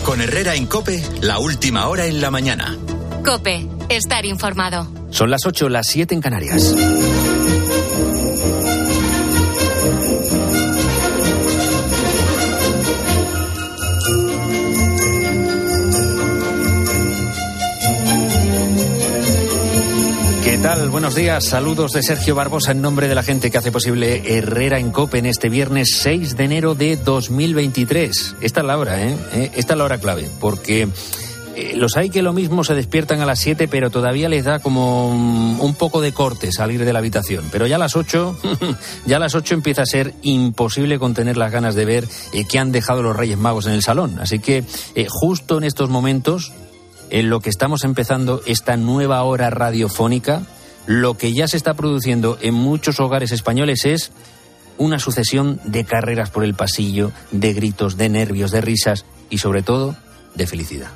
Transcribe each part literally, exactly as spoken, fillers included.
Con Herrera en COPE, la última hora en la mañana. COPE, estar informado. Son las ocho, las siete en Canarias. ¿Qué tal? Buenos días. Saludos de Sergio Barbosa en nombre de la gente que hace posible Herrera en COPE en este viernes seis de enero de dos mil veintitrés. Esta es la hora, ¿eh? Esta es la hora clave, porque eh, los hay que lo mismo se despiertan a las siete, pero todavía les da como un, un poco de corte salir de la habitación. Pero ya a las ocho, ya a las ocho empieza a ser imposible contener las ganas de ver eh, qué han dejado los Reyes Magos en el salón. Así que eh, justo en estos momentos, en lo que estamos empezando esta nueva hora radiofónica, lo que ya se está produciendo en muchos hogares españoles es una sucesión de carreras por el pasillo, de gritos, de nervios, de risas y sobre todo de felicidad.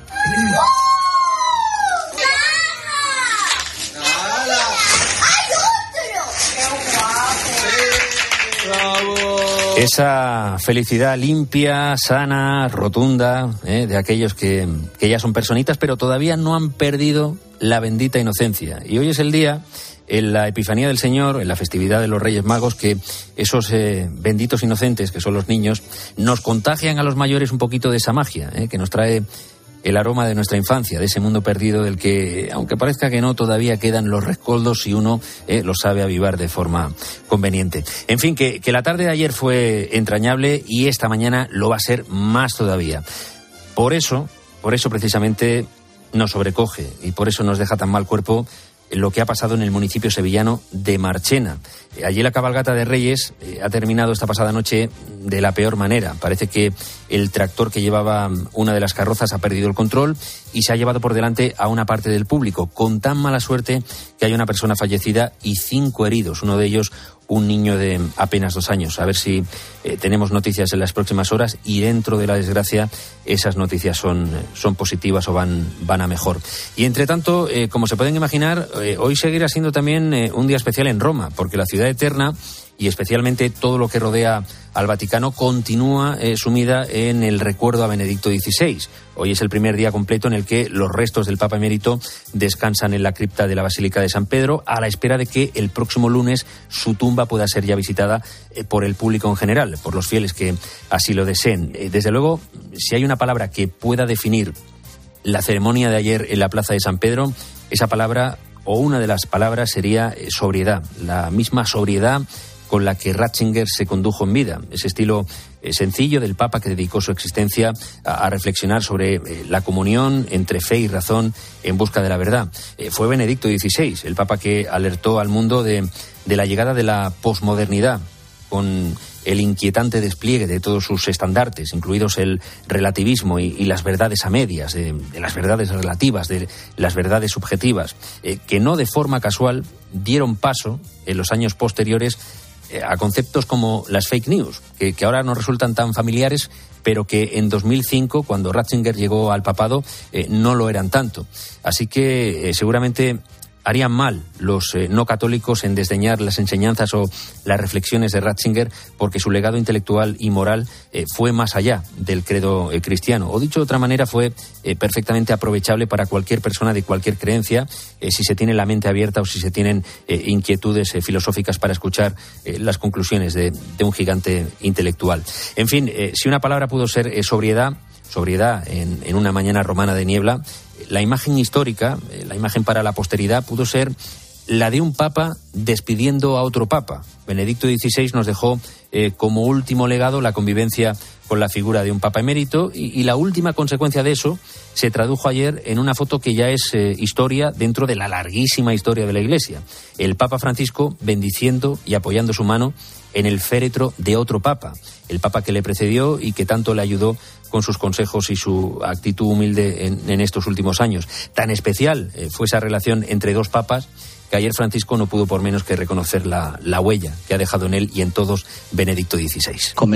Esa felicidad limpia, sana, rotunda, ¿eh? de aquellos que, que ya son personitas, pero todavía no han perdido la bendita inocencia. Y hoy es el día, en la Epifanía del Señor, en la festividad de los Reyes Magos, que esos eh, benditos inocentes, que son los niños, nos contagian a los mayores un poquito de esa magia, ¿eh? que nos trae el aroma de nuestra infancia, de ese mundo perdido del que, aunque parezca que no, todavía quedan los rescoldos si uno eh, lo sabe avivar de forma conveniente. En fin, que, que la tarde de ayer fue entrañable y esta mañana lo va a ser más todavía. Por eso, por eso precisamente nos sobrecoge y por eso nos deja tan mal cuerpo lo que ha pasado en el municipio sevillano de Marchena. Allí la cabalgata de Reyes eh, ha terminado esta pasada noche de la peor manera. Parece que el tractor que llevaba una de las carrozas ha perdido el control y se ha llevado por delante a una parte del público, con tan mala suerte que hay una persona fallecida y cinco heridos, uno de ellos un niño de apenas dos años. A ver si eh, tenemos noticias en las próximas horas y dentro de la desgracia esas noticias son, son positivas o van, van a mejor. Y entre tanto, eh, como se pueden imaginar, eh, hoy seguirá siendo también eh, un día especial en Roma, porque la ciudad eterna y especialmente todo lo que rodea al Vaticano continúa eh, sumida en el recuerdo a Benedicto dieciséis. Hoy es el primer día completo en el que los restos del Papa Emérito descansan en la cripta de la Basílica de San Pedro, a la espera de que el próximo lunes su tumba pueda ser ya visitada eh, por el público en general, por los fieles que así lo deseen. Eh, desde luego, si hay una palabra que pueda definir la ceremonia de ayer en la Plaza de San Pedro, esa palabra o una de las palabras sería eh, sobriedad, la misma sobriedad con la que Ratzinger se condujo en vida, ese estilo eh, sencillo del Papa que dedicó su existencia a, a reflexionar sobre eh, la comunión entre fe y razón en busca de la verdad. Eh, fue Benedicto dieciséis, el Papa que alertó al mundo de, de la llegada de la posmodernidad, con el inquietante despliegue de todos sus estandartes, incluidos el relativismo y, y las verdades a medias, de, de las verdades relativas, de las verdades subjetivas, eh, que no de forma casual dieron paso en los años posteriores a conceptos como las fake news, que, que ahora nos resultan tan familiares, pero que en dos mil cinco, cuando Ratzinger llegó al papado, eh, no lo eran tanto. Así que eh, seguramente harían mal los eh, no católicos en desdeñar las enseñanzas o las reflexiones de Ratzinger, porque su legado intelectual y moral eh, fue más allá del credo eh, cristiano. O dicho de otra manera, fue eh, perfectamente aprovechable para cualquier persona de cualquier creencia, eh, si se tiene la mente abierta o si se tienen eh, inquietudes eh, filosóficas para escuchar eh, las conclusiones de, de un gigante intelectual. En fin, eh, si una palabra pudo ser eh, sobriedad, sobriedad en, en una mañana romana de niebla, la imagen histórica, la imagen para la posteridad, pudo ser la de un papa despidiendo a otro papa. Benedicto dieciséis nos dejó eh, como último legado la convivencia con la figura de un papa emérito y, y la última consecuencia de eso se tradujo ayer en una foto que ya es eh, historia dentro de la larguísima historia de la Iglesia. El Papa Francisco bendiciendo y apoyando su mano en el féretro de otro papa, el papa que le precedió y que tanto le ayudó con sus consejos y su actitud humilde en, en estos últimos años. Tan especial eh, fue esa relación entre dos papas que ayer Francisco no pudo por menos que reconocer la, la huella que ha dejado en él y en todos Benedicto dieciséis. Como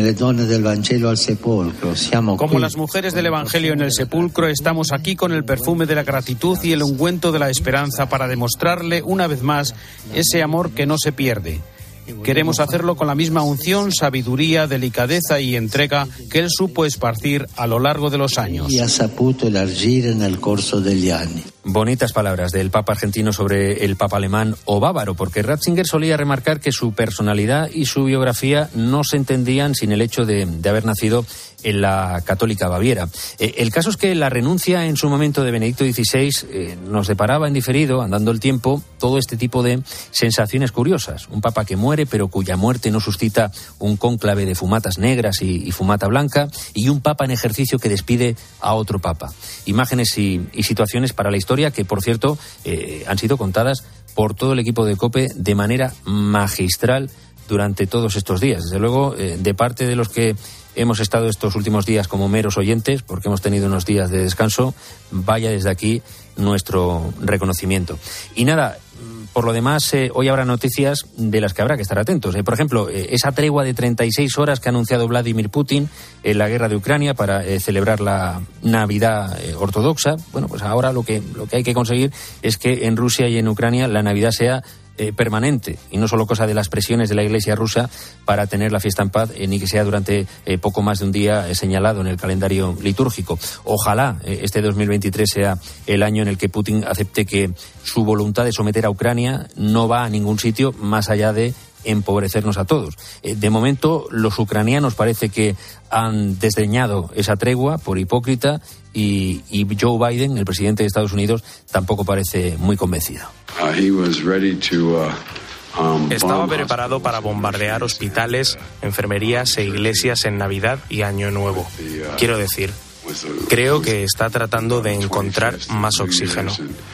las mujeres del Evangelio en el sepulcro, estamos aquí con el perfume de la gratitud y el ungüento de la esperanza para demostrarle una vez más ese amor que no se pierde. Queremos hacerlo con la misma unción, sabiduría, delicadeza y entrega que él supo esparcir a lo largo de los años. Y ha saputo elargire nel corso degli anni. Bonitas palabras del Papa argentino sobre el Papa alemán o bávaro, porque Ratzinger solía remarcar que su personalidad y su biografía no se entendían sin el hecho de, de haber nacido en la católica Baviera. Eh, el caso es que la renuncia en su momento de Benedicto dieciséis eh, nos deparaba en diferido, andando el tiempo, todo este tipo de sensaciones curiosas. Un papa que muere, pero cuya muerte no suscita un cónclave de fumatas negras y, y fumata blanca, y un papa en ejercicio que despide a otro papa. Imágenes y, y situaciones para la historia que, por cierto, eh, han sido contadas por todo el equipo de COPE de manera magistral durante todos estos días. Desde luego, eh, de parte de los que hemos estado estos últimos días como meros oyentes, porque hemos tenido unos días de descanso, vaya desde aquí nuestro reconocimiento. Y nada, por lo demás, eh, hoy habrá noticias de las que habrá que estar atentos. Eh, por ejemplo, eh, esa tregua de treinta y seis horas que ha anunciado Vladimir Putin en la guerra de Ucrania para eh, celebrar la Navidad eh, ortodoxa. Bueno, pues ahora lo que, lo que hay que conseguir es que en Rusia y en Ucrania la Navidad sea Eh, permanente y no solo cosa de las presiones de la Iglesia rusa para tener la fiesta en paz, eh, ni que sea durante eh, poco más de un día eh, señalado en el calendario litúrgico. Ojalá eh, este dos mil veintitrés sea el año en el que Putin acepte que su voluntad de someter a Ucrania no va a ningún sitio más allá de empobrecernos a todos. Eh, de momento, los ucranianos parece que han desdeñado esa tregua por hipócrita y, y Joe Biden, el presidente de Estados Unidos, tampoco parece muy convencido. Uh, he was ready to, uh, um, Estaba preparado para bombardear hospitales, enfermerías e iglesias en Navidad y Año Nuevo. Quiero decir, creo que está tratando de encontrar más oxígeno.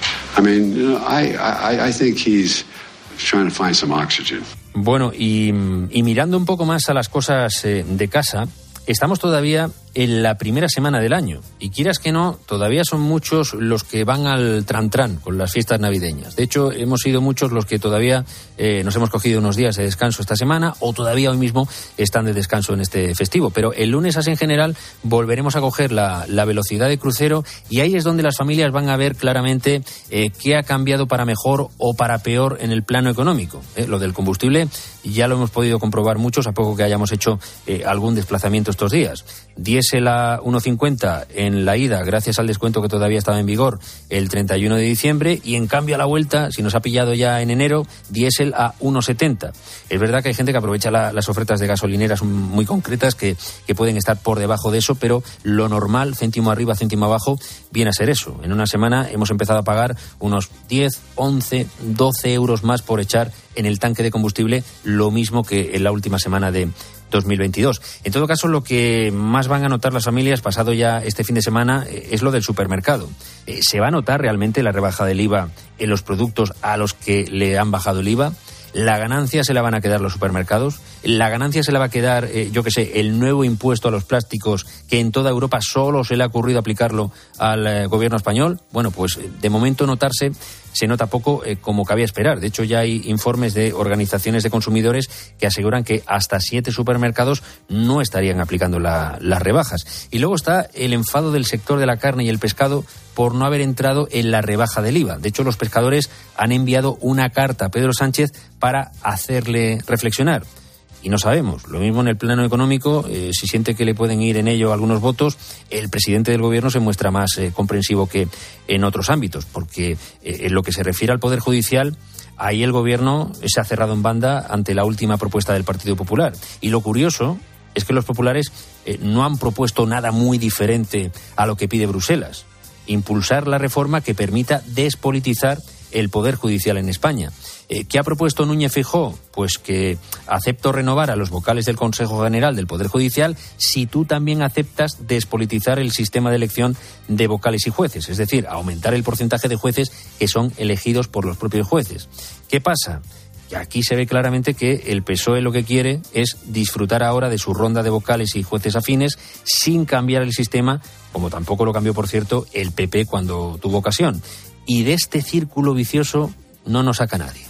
I mean, you know, I, I, I think he's trying to find some oxygen. Bueno, y, y mirando un poco más a las cosas eh, de casa, estamos todavía en la primera semana del año y quieras que no, todavía son muchos los que van al tran-tran con las fiestas navideñas. De hecho, hemos sido muchos los que todavía eh, nos hemos cogido unos días de descanso esta semana o todavía hoy mismo están de descanso en este festivo. Pero el lunes, así en general, volveremos a coger la, la velocidad de crucero y ahí es donde las familias van a ver claramente eh, qué ha cambiado para mejor o para peor en el plano económico. Eh, lo del combustible ya lo hemos podido comprobar muchos a poco que hayamos hecho eh, algún desplazamiento estos días. Diésel a uno cincuenta en la ida, gracias al descuento que todavía estaba en vigor el treinta y uno de diciembre, y en cambio a la vuelta, si nos ha pillado ya en enero, diésel a uno setenta. Es verdad que hay gente que aprovecha la, las ofertas de gasolineras muy concretas que, que pueden estar por debajo de eso, pero lo normal, céntimo arriba, céntimo abajo, viene a ser eso. En una semana hemos empezado a pagar unos diez, once, doce euros más por echar en el tanque de combustible, lo mismo que en la última semana de dos mil veintidós. En todo caso, lo que más van a notar las familias pasado ya este fin de semana es lo del supermercado. ¿Se va a notar realmente la rebaja del I V A en los productos a los que le han bajado el I V A? ¿La ganancia se la van a quedar los supermercados? ¿La ganancia se la va a quedar, eh, yo qué sé, el nuevo impuesto a los plásticos que en toda Europa solo se le ha ocurrido aplicarlo al eh, gobierno español? Bueno, pues de momento notarse se nota poco eh, como cabía esperar. De hecho, ya hay informes de organizaciones de consumidores que aseguran que hasta siete supermercados no estarían aplicando la, las rebajas. Y luego está el enfado del sector de la carne y el pescado por no haber entrado en la rebaja del I V A. De hecho, los pescadores han enviado una carta a Pedro Sánchez para hacerle reflexionar. Y no sabemos, lo mismo en el plano económico, eh, si siente que le pueden ir en ello algunos votos, el presidente del gobierno se muestra más eh, comprensivo que en otros ámbitos, porque eh, en lo que se refiere al Poder Judicial, ahí el gobierno se ha cerrado en banda ante la última propuesta del Partido Popular. Y lo curioso es que los populares eh, no han propuesto nada muy diferente a lo que pide Bruselas: impulsar la reforma que permita despolitizar el Poder Judicial en España. Eh, ¿Qué ha propuesto Núñez Feijóo? Pues que acepto renovar a los vocales del Consejo General del Poder Judicial si tú también aceptas despolitizar el sistema de elección de vocales y jueces, es decir, aumentar el porcentaje de jueces que son elegidos por los propios jueces. ¿Qué pasa? Que aquí se ve claramente que el P S O E lo que quiere es disfrutar ahora de su ronda de vocales y jueces afines sin cambiar el sistema, como tampoco lo cambió, por cierto, el P P cuando tuvo ocasión. Y de este círculo vicioso no nos saca nadie.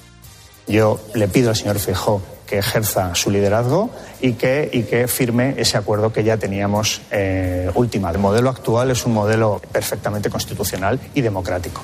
Yo le pido al señor Feijóo que ejerza su liderazgo y que, y que firme ese acuerdo que ya teníamos eh, ultimado. El modelo actual es un modelo perfectamente constitucional y democrático.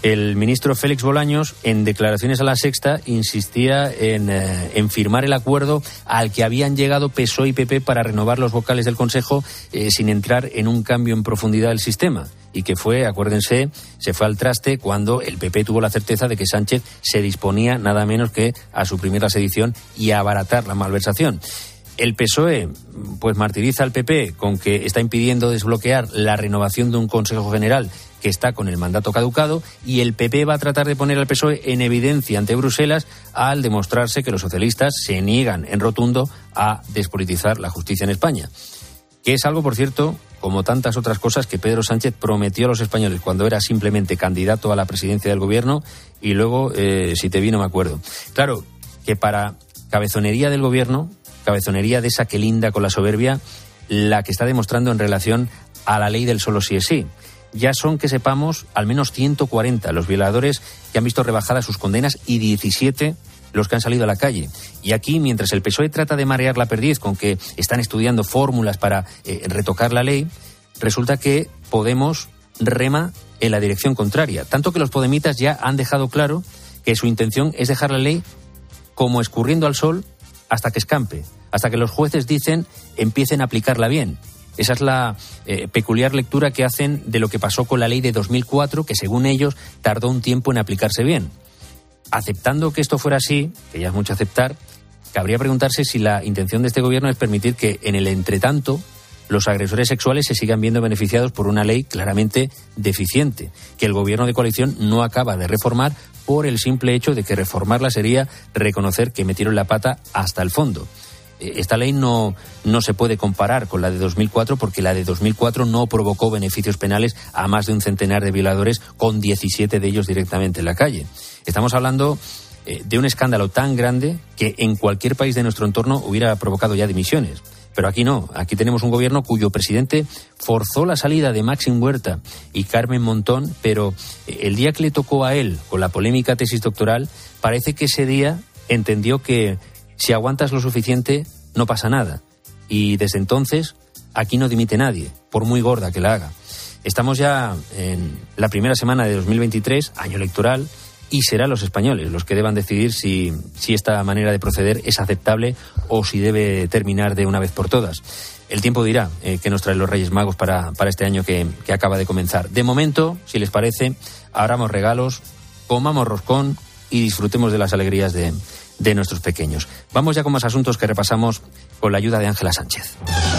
El ministro Félix Bolaños, en declaraciones a La Sexta, insistía en, eh, en firmar el acuerdo al que habían llegado P S O E y P P para renovar los vocales del Consejo eh, sin entrar en un cambio en profundidad del sistema. Y que fue, acuérdense, se fue al traste cuando el P P tuvo la certeza de que Sánchez se disponía nada menos que a suprimir la sedición y a abaratar la malversación. El P S O E pues martiriza al P P con que está impidiendo desbloquear la renovación de un Consejo General que está con el mandato caducado, y el P P va a tratar de poner al P S O E en evidencia ante Bruselas al demostrarse que los socialistas se niegan en rotundo a despolitizar la justicia en España. Que es algo, por cierto, como tantas otras cosas que Pedro Sánchez prometió a los españoles cuando era simplemente candidato a la presidencia del gobierno y luego, eh, si te vi, no me acuerdo. Claro, que para cabezonería del gobierno, cabezonería de esa que linda con la soberbia, la que está demostrando en relación a la ley del solo sí es sí. Ya son, que sepamos, al menos ciento cuarenta los violadores que han visto rebajadas sus condenas y diecisiete los que han salido a la calle. Y aquí, mientras el P S O E trata de marear la perdiz con que están estudiando fórmulas para eh, retocar la ley, resulta que Podemos rema en la dirección contraria. Tanto que los podemitas ya han dejado claro que su intención es dejar la ley como escurriendo al sol hasta que escampe, hasta que los jueces dicen empiecen a aplicarla bien. Esa es la eh, peculiar lectura que hacen de lo que pasó con la ley de dos mil cuatro, que según ellos tardó un tiempo en aplicarse bien. Aceptando que esto fuera así, que ya es mucho aceptar, cabría preguntarse si la intención de este gobierno es permitir que en el entretanto los agresores sexuales se sigan viendo beneficiados por una ley claramente deficiente, que el gobierno de coalición no acaba de reformar por el simple hecho de que reformarla sería reconocer que metieron la pata hasta el fondo. Esta ley no, no se puede comparar con la de dos mil cuatro porque la de dos mil cuatro no provocó beneficios penales a más de un centenar de violadores, con diecisiete de ellos directamente en la calle. Estamos hablando eh, de un escándalo tan grande que en cualquier país de nuestro entorno hubiera provocado ya dimisiones. Pero aquí no, aquí tenemos un gobierno cuyo presidente forzó la salida de Máxim Huerta y Carmen Montón, pero el día que le tocó a él con la polémica tesis doctoral, parece que ese día entendió que si aguantas lo suficiente, no pasa nada. Y desde entonces, aquí no dimite nadie, por muy gorda que la haga. Estamos ya en la primera semana de dos mil veintitrés, año electoral, y serán los españoles los que deban decidir si, si esta manera de proceder es aceptable o si debe terminar de una vez por todas. El tiempo dirá eh, qué nos traen los Reyes Magos para, para este año que, que acaba de comenzar. De momento, si les parece, abramos regalos, comamos roscón y disfrutemos de las alegrías de... de nuestros pequeños. Vamos ya con más asuntos que repasamos con la ayuda de Ángela Sánchez.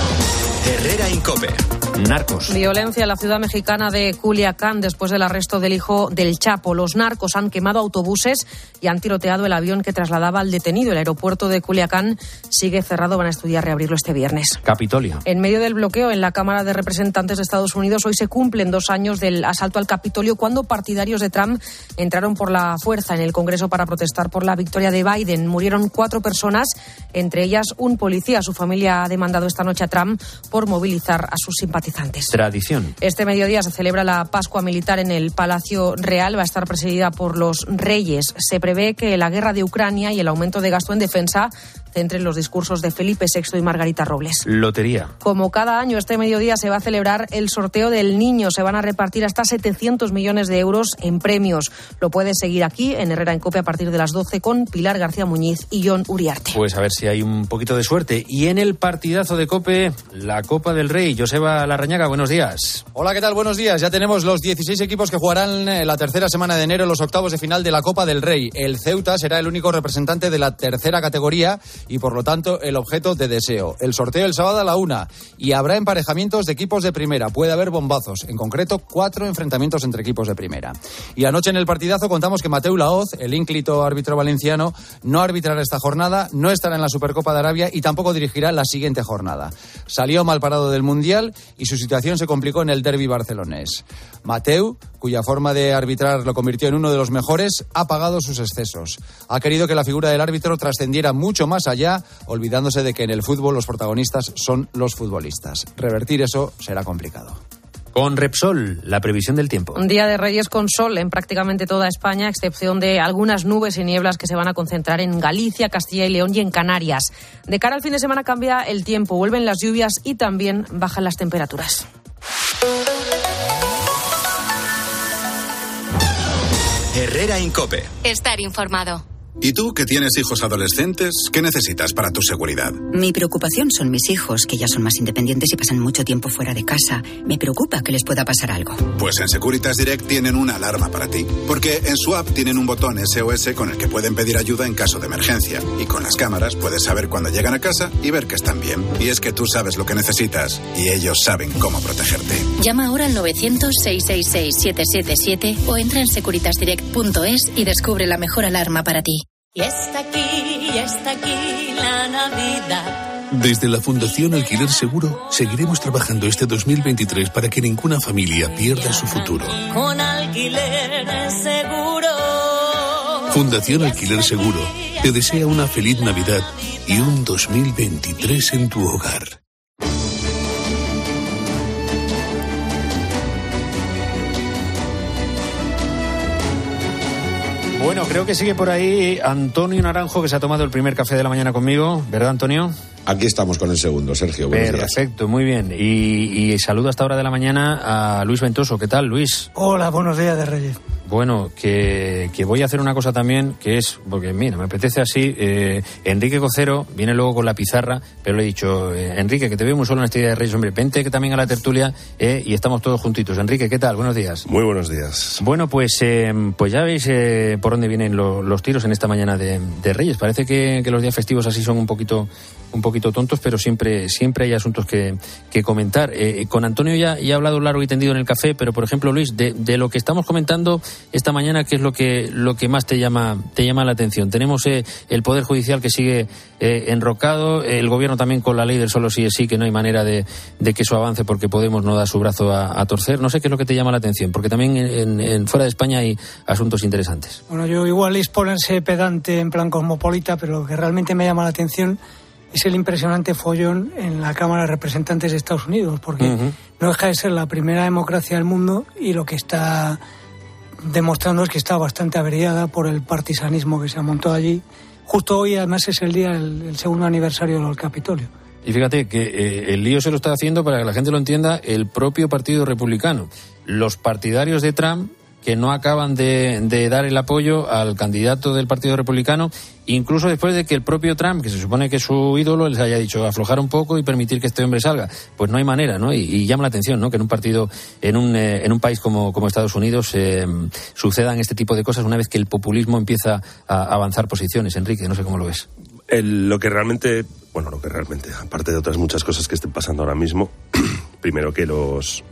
Herrera Incope. Narcos. Violencia en la ciudad mexicana de Culiacán después del arresto del hijo del Chapo. Los narcos han quemado autobuses y han tiroteado el avión que trasladaba al detenido. El aeropuerto de Culiacán sigue cerrado. Van a estudiar reabrirlo este viernes. Capitolio. En medio del bloqueo en la Cámara de Representantes de Estados Unidos, hoy se cumplen dos años del asalto al Capitolio, cuando partidarios de Trump entraron por la fuerza en el Congreso para protestar por la victoria de Biden. Murieron cuatro personas, entre ellas un policía. Su familia ha demandado esta noche a Trump por movilizar a sus simpatizantes. Tradición. Este mediodía se celebra la Pascua Militar en el Palacio Real. Va a estar presidida por los reyes. Se prevé que la guerra de Ucrania y el aumento de gasto en defensa centren los discursos de Felipe sexto y Margarita Robles. Lotería. Como cada año, este mediodía se va a celebrar el sorteo del niño. Se van a repartir hasta setecientos millones de euros en premios. Lo puedes seguir aquí en Herrera Incope a partir de las doce con Pilar García Muñiz y Jon Uriarte. Pues a ver si hay un poquito de suerte. Y en el partidazo de Cope, la Copa del Rey. Joseba Larrañaga, buenos días. Hola, ¿qué tal? Buenos días. Ya tenemos los dieciséis equipos que jugarán en la tercera semana de enero en los octavos de final de la Copa del Rey. El Ceuta será el único representante de la tercera categoría y, por lo tanto, el objeto de deseo. El sorteo el sábado a la una y habrá emparejamientos de equipos de primera. Puede haber bombazos, en concreto cuatro enfrentamientos entre equipos de primera. Y anoche en el partidazo contamos que Mateu Laoz, el ínclito árbitro valenciano, no arbitrará esta jornada, no estará en la Supercopa de Arabia y tampoco dirigirá la siguiente jornada. Salió mal parado del Mundial y su situación se complicó en el derbi barcelonés. Mateu, cuya forma de arbitrar lo convirtió en uno de los mejores, ha pagado sus excesos. Ha querido que la figura del árbitro trascendiera mucho más allá, olvidándose de que en el fútbol los protagonistas son los futbolistas. Revertir eso será complicado. Con Repsol, la previsión del tiempo. Un día de Reyes con sol en prácticamente toda España, a excepción de algunas nubes y nieblas que se van a concentrar en Galicia, Castilla y León y en Canarias. De cara al fin de semana cambia el tiempo, vuelven las lluvias y también bajan las temperaturas. Herrera Incope. Estar informado. ¿Y tú, que tienes hijos adolescentes, qué necesitas para tu seguridad? Mi preocupación son mis hijos, que ya son más independientes y pasan mucho tiempo fuera de casa. Me preocupa que les pueda pasar algo. Pues en Securitas Direct tienen una alarma para ti. Porque en su app tienen un botón S O S con el que pueden pedir ayuda en caso de emergencia. Y con las cámaras puedes saber cuando llegan a casa y ver que están bien. Y es que tú sabes lo que necesitas y ellos saben cómo protegerte. Llama ahora al novecientos, seiscientos sesenta y seis, setecientos setenta y siete o entra en securitas direct punto es y descubre la mejor alarma para ti. Y está aquí, ya está aquí la Navidad. Desde la Fundación Alquiler Seguro seguiremos trabajando este dos mil veintitrés para que ninguna familia pierda su futuro. Con Alquiler Seguro. Fundación Alquiler Seguro te desea una feliz Navidad y un dos mil veintitrés en tu hogar. Bueno, creo que sigue por ahí Antonio Naranjo, que se ha tomado el primer café de la mañana conmigo, ¿verdad, Antonio? Aquí estamos con el segundo, Sergio. Buenos días. Perfecto, muy bien. Y, y saludo a esta hora de la mañana a Luis Ventoso. ¿Qué tal, Luis? Hola, buenos días de Reyes. Bueno, que, que voy a hacer una cosa también, que es, porque mira, me apetece así, eh, Enrique Cocero viene luego con la pizarra, pero le he dicho, eh, Enrique, que te veo muy solo en este día de Reyes, hombre, vente que también a la tertulia eh, y estamos todos juntitos. Enrique, ¿qué tal? Buenos días. Muy buenos días. Bueno, pues eh, pues ya veis eh, por dónde vienen lo, los tiros en esta mañana de, de Reyes. Parece que, que los días festivos así son un poquito un poquito tontos, pero siempre siempre hay asuntos que, que comentar. Eh, con Antonio ya, ya he hablado largo y tendido en el café, pero por ejemplo, Luis, de, de lo que estamos comentando esta mañana, ¿qué es lo que lo que más te llama te llama la atención? Tenemos eh, el Poder Judicial que sigue eh, enrocado, el Gobierno también con la ley del solo sí es sí, que no hay manera de, de que eso avance porque Podemos no da su brazo a, a torcer. No sé qué es lo que te llama la atención, porque también en, en fuera de España hay asuntos interesantes. Bueno, yo igual es ponerse pedante en plan cosmopolita, pero lo que realmente me llama la atención es el impresionante follón en la Cámara de Representantes de Estados Unidos, porque uh-huh. no deja de ser la primera democracia del mundo y lo que está demostrando es que está bastante averiada por el partisanismo que se ha montado allí. Justo hoy, además, es el día, el, el segundo aniversario del Capitolio. Y fíjate que eh, el lío se lo está haciendo, para que la gente lo entienda, el propio Partido Republicano. Los partidarios de Trump, que no acaban de, de dar el apoyo al candidato del Partido Republicano, incluso después de que el propio Trump, que se supone que es su ídolo, les haya dicho aflojar un poco y permitir que este hombre salga. Pues no hay manera, ¿no? Y, y llama la atención, ¿no?, que en un partido, en un eh, en un país como, como Estados Unidos eh, sucedan este tipo de cosas una vez que el populismo empieza a avanzar posiciones. Enrique, no sé cómo lo ves. El, lo que realmente, bueno, lo que realmente, aparte de otras muchas cosas que estén pasando ahora mismo, primero que los...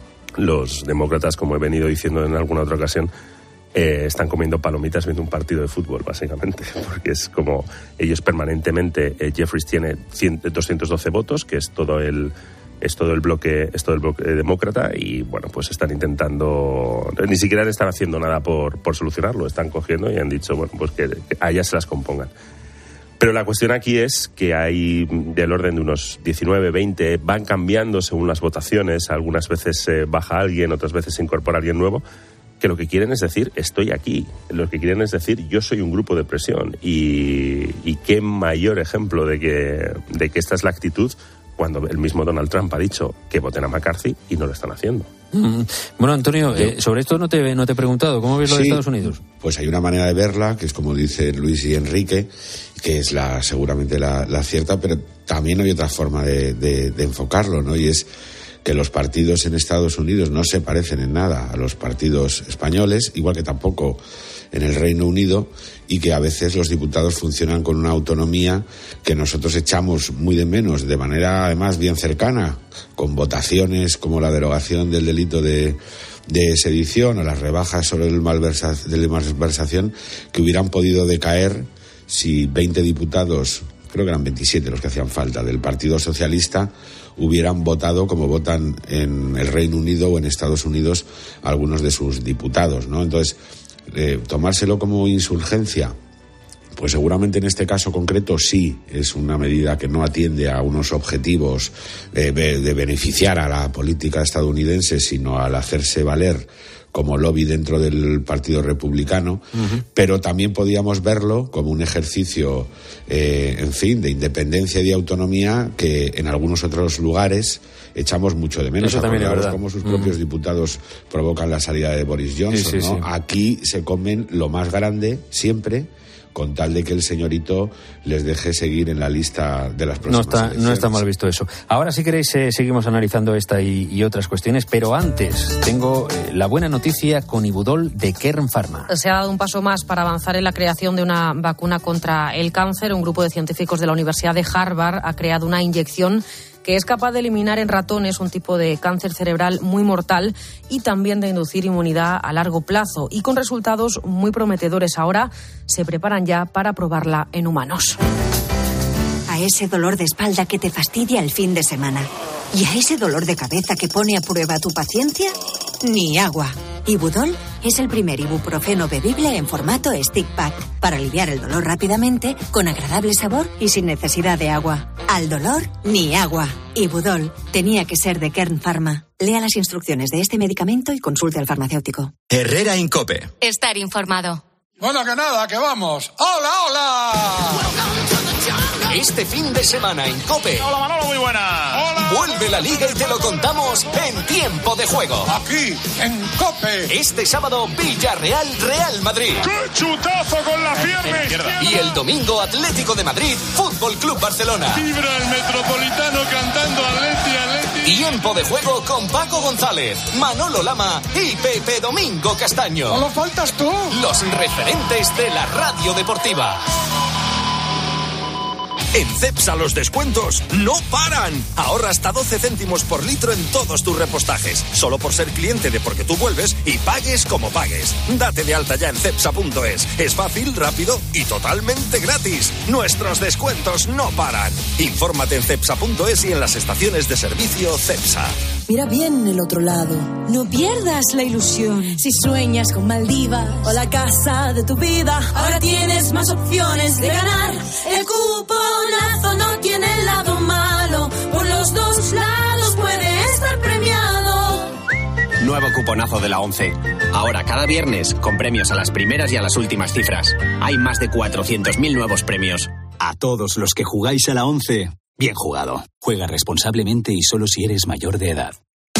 Los demócratas, como he venido diciendo en alguna otra ocasión, eh, están comiendo palomitas viendo un partido de fútbol, básicamente, porque es como ellos permanentemente, eh, Jeffries tiene cien, doscientos doce votos, que es todo el es todo el bloque es todo el bloque demócrata, y bueno, pues están intentando, ni siquiera están haciendo nada por, por solucionarlo, están cogiendo y han dicho, bueno, pues que, que a ellas se las compongan. Pero la cuestión aquí es que hay del orden de unos diecinueve, veinte, van cambiando según las votaciones, algunas veces eh, baja alguien, otras veces se incorpora alguien nuevo, que lo que quieren es decir, estoy aquí, lo que quieren es decir, yo soy un grupo de presión, y, y qué mayor ejemplo de que, de que esta es la actitud cuando el mismo Donald Trump ha dicho que voten a McCarthy y no lo están haciendo. Mm. Bueno, Antonio, eh, sobre esto no te, no te he preguntado, ¿cómo ves lo sí, de Estados Unidos? Pues hay una manera de verla, que es como dicen Luis y Enrique, que es la seguramente la, la cierta, pero también hay otra forma de, de, de enfocarlo, ¿no? Y es que los partidos en Estados Unidos no se parecen en nada a los partidos españoles, igual que tampoco en el Reino Unido, y que a veces los diputados funcionan con una autonomía que nosotros echamos muy de menos, de manera además bien cercana, con votaciones como la derogación del delito de, de sedición o las rebajas sobre el malversa, de la malversación, que hubieran podido decaer si veinte diputados, creo que eran veintisiete los que hacían falta, del Partido Socialista, hubieran votado como votan en el Reino Unido o en Estados Unidos algunos de sus diputados, ¿no? Entonces, eh, tomárselo como insurgencia, pues seguramente en este caso concreto sí es una medida que no atiende a unos objetivos eh, de beneficiar a la política estadounidense, sino al hacerse valer como lobby dentro del Partido Republicano, uh-huh. pero también podíamos verlo como un ejercicio, eh, en fin, de independencia y de autonomía que en algunos otros lugares echamos mucho de menos. Eso también es verdad. Cómo sus propios uh-huh. diputados provocan la salida de Boris Johnson, sí, sí, ¿no? Sí. Aquí se comen lo más grande siempre, con tal de que el señorito les deje seguir en la lista de las próximas no está, elecciones. No está mal visto eso. Ahora, si queréis, eh, seguimos analizando esta y, y otras cuestiones, pero antes tengo eh, la buena noticia con Ibudol de Kern Pharma. Se ha dado un paso más para avanzar en la creación de una vacuna contra el cáncer. Un grupo de científicos de la Universidad de Harvard ha creado una inyección que es capaz de eliminar en ratones un tipo de cáncer cerebral muy mortal y también de inducir inmunidad a largo plazo, y con resultados muy prometedores. Ahora se preparan ya para probarla en humanos. A ese dolor de espalda que te fastidia el fin de semana y a ese dolor de cabeza que pone a prueba tu paciencia, ni agua. Ibudol es el primer ibuprofeno bebible en formato stick pack para aliviar el dolor rápidamente, con agradable sabor y sin necesidad de agua. Al dolor, ni agua. Ibudol tenía que ser de Kern Pharma. Lea las instrucciones de este medicamento y consulte al farmacéutico. Herrera Incope. Estar informado. Bueno, que nada, que vamos. ¡Hola, hola! Este fin de semana en COPE. Hola, Manolo, muy buena. Hola. Vuelve la Liga y te lo contamos en tiempo de juego. Aquí, en COPE. Este sábado, Villarreal, Real Madrid. ¡Qué chutazo con la pierna izquierda! Y el domingo, Atlético de Madrid, Fútbol Club Barcelona. Vibra el Metropolitano cantando Atleti, Atleti. Tiempo de juego con Paco González, Manolo Lama y Pepe Domingo Castaño. ¿Solo faltas tú? Los referentes de la radio deportiva. En Cepsa los descuentos no paran. Ahorra hasta doce céntimos por litro en todos tus repostajes. Solo por ser cliente de Porque Tú Vuelves y pagues como pagues. Date de alta ya en cepsa punto es. Es fácil, rápido y totalmente gratis. Nuestros descuentos no paran. Infórmate en cepsa punto es y en las estaciones de servicio Cepsa. Mira bien el otro lado. No pierdas la ilusión. Si sueñas con Maldivas o la casa de tu vida, ahora tienes más opciones de ganar. El cuponazo no tiene el lado malo. Por los dos lados puede estar premiado. Nuevo cuponazo de la ONCE. Ahora cada viernes con premios a las primeras y a las últimas cifras. Hay más de cuatrocientos mil nuevos premios. A todos los que jugáis a la ONCE, bien jugado. Juega responsablemente y solo si eres mayor de edad.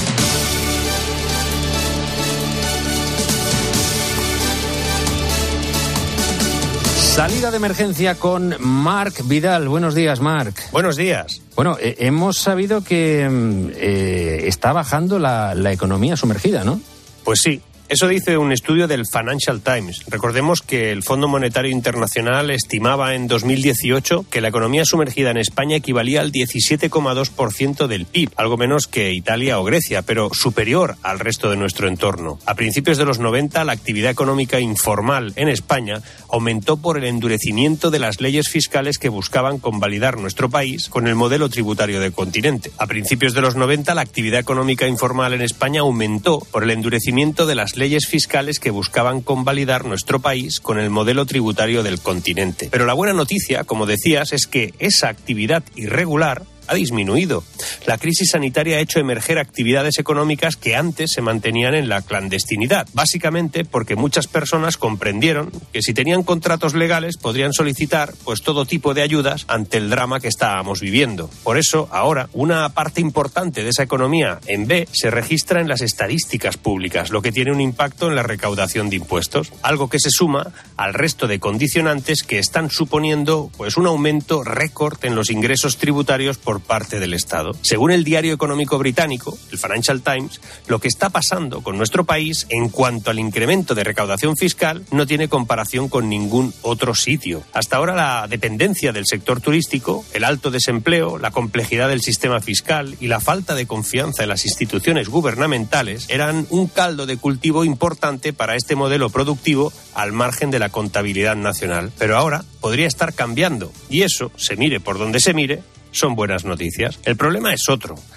Salida de emergencia con Marc Vidal. Buenos días, Marc. Buenos días. Bueno, eh, hemos sabido que eh, está bajando la, la economía sumergida, ¿no? Pues sí. Eso dice un estudio del Financial Times. Recordemos que el Fondo Monetario Internacional estimaba en dos mil dieciocho que la economía sumergida en España equivalía al diecisiete coma dos por ciento del P I B, algo menos que Italia o Grecia, pero superior al resto de nuestro entorno. A principios de los noventa, la actividad económica informal en España aumentó por el endurecimiento de las leyes fiscales que buscaban convalidar nuestro país con el modelo tributario del continente. A principios de los noventa, la actividad económica informal en España aumentó por el endurecimiento de las leyes fiscales que buscaban convalidar nuestro país con el modelo tributario del continente. Pero la buena noticia, como decías, es que esa actividad irregular ha disminuido. La crisis sanitaria ha hecho emerger actividades económicas que antes se mantenían en la clandestinidad, básicamente porque muchas personas comprendieron que si tenían contratos legales podrían solicitar pues todo tipo de ayudas ante el drama que estábamos viviendo. Por eso, ahora, una parte importante de esa economía en B se registra en las estadísticas públicas, lo que tiene un impacto en la recaudación de impuestos, algo que se suma al resto de condicionantes que están suponiendo pues un aumento récord en los ingresos tributarios por parte del Estado. Según el diario económico británico, el Financial Times, lo que está pasando con nuestro país en cuanto al incremento de recaudación fiscal no tiene comparación con ningún otro sitio. Hasta ahora la dependencia del sector turístico, el alto desempleo, la complejidad del sistema fiscal y la falta de confianza en las instituciones gubernamentales eran un caldo de cultivo importante para este modelo productivo al margen de la contabilidad nacional. Pero ahora podría estar cambiando y eso, se mire por donde se mire, son buenas noticias. El problema es otro.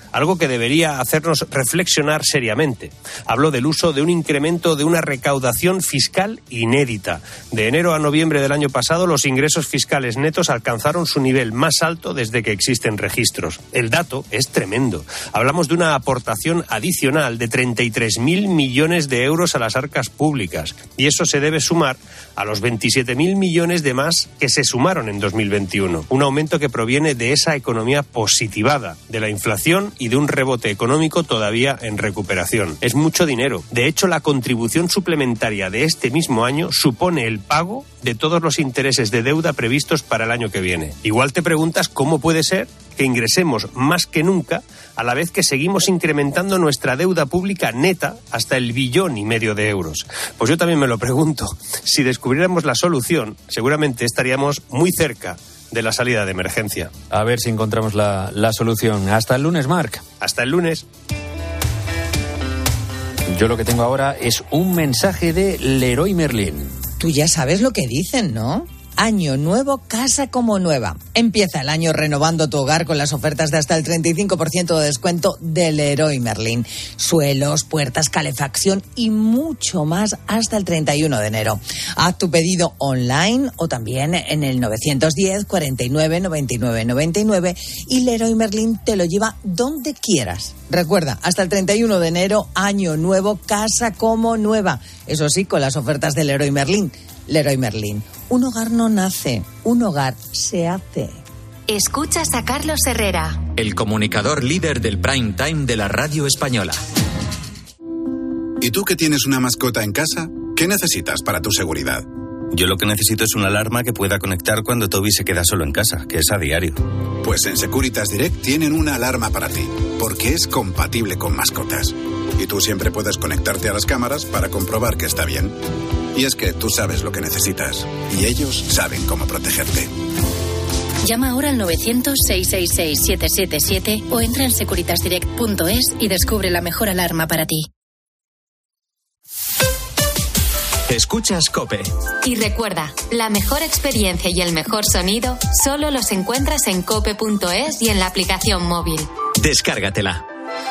algo que debería hacernos reflexionar seriamente. Hablo del uso de un incremento de una recaudación fiscal inédita. De enero a noviembre del año pasado, los ingresos fiscales netos alcanzaron su nivel más alto desde que existen registros. El dato es tremendo. Hablamos de una aportación adicional de treinta y tres mil millones de euros a las arcas públicas. Y eso se debe sumar a los veintisiete mil millones de más que se sumaron en dos mil veintiuno. Un aumento que proviene de esa economía positivada, de la inflación y de un rebote económico todavía en recuperación. Es mucho dinero. De hecho, la contribución suplementaria de este mismo año supone el pago de todos los intereses de deuda previstos para el año que viene. Igual te preguntas cómo puede ser que ingresemos más que nunca a la vez que seguimos incrementando nuestra deuda pública neta hasta el billón y medio de euros. Pues yo también me lo pregunto. Si descubriéramos la solución, seguramente estaríamos muy cerca de la salida de emergencia. A ver si encontramos la, la solución. Hasta el lunes, Marc. Hasta el lunes. Yo lo que tengo ahora es un mensaje de Leroy Merlin. Tú ya sabes lo que dicen, ¿no? Año nuevo, casa como nueva. Empieza el año renovando tu hogar con las ofertas de hasta el treinta y cinco por ciento de descuento de Leroy Merlin. Suelos, puertas, calefacción y mucho más hasta el treinta y uno de enero. Haz tu pedido online o también en el novecientos diez, cuarenta y nueve, noventa y nueve, noventa y nueve y Leroy Merlin te lo lleva donde quieras. Recuerda, hasta el treinta y uno de enero, año nuevo, casa como nueva. Eso sí, con las ofertas de Leroy Merlin. Leroy Merlin. Un hogar no nace, un hogar se hace. Escuchas a Carlos Herrera, el comunicador líder del prime time de la radio española. ¿Y tú que tienes una mascota en casa? ¿Qué necesitas para tu seguridad? Yo lo que necesito es una alarma que pueda conectar cuando Toby se queda solo en casa, que es a diario. Pues en Securitas Direct tienen una alarma para ti, porque es compatible con mascotas. Y tú siempre puedes conectarte a las cámaras para comprobar que está bien. Y es que tú sabes lo que necesitas, y ellos saben cómo protegerte. Llama ahora al novecientos, seiscientos sesenta y seis, siete siete siete o entra en securitas direct punto es y descubre la mejor alarma para ti. Escuchas COPE. Y recuerda, la mejor experiencia y el mejor sonido solo los encuentras en cope punto es y en la aplicación móvil. Descárgatela.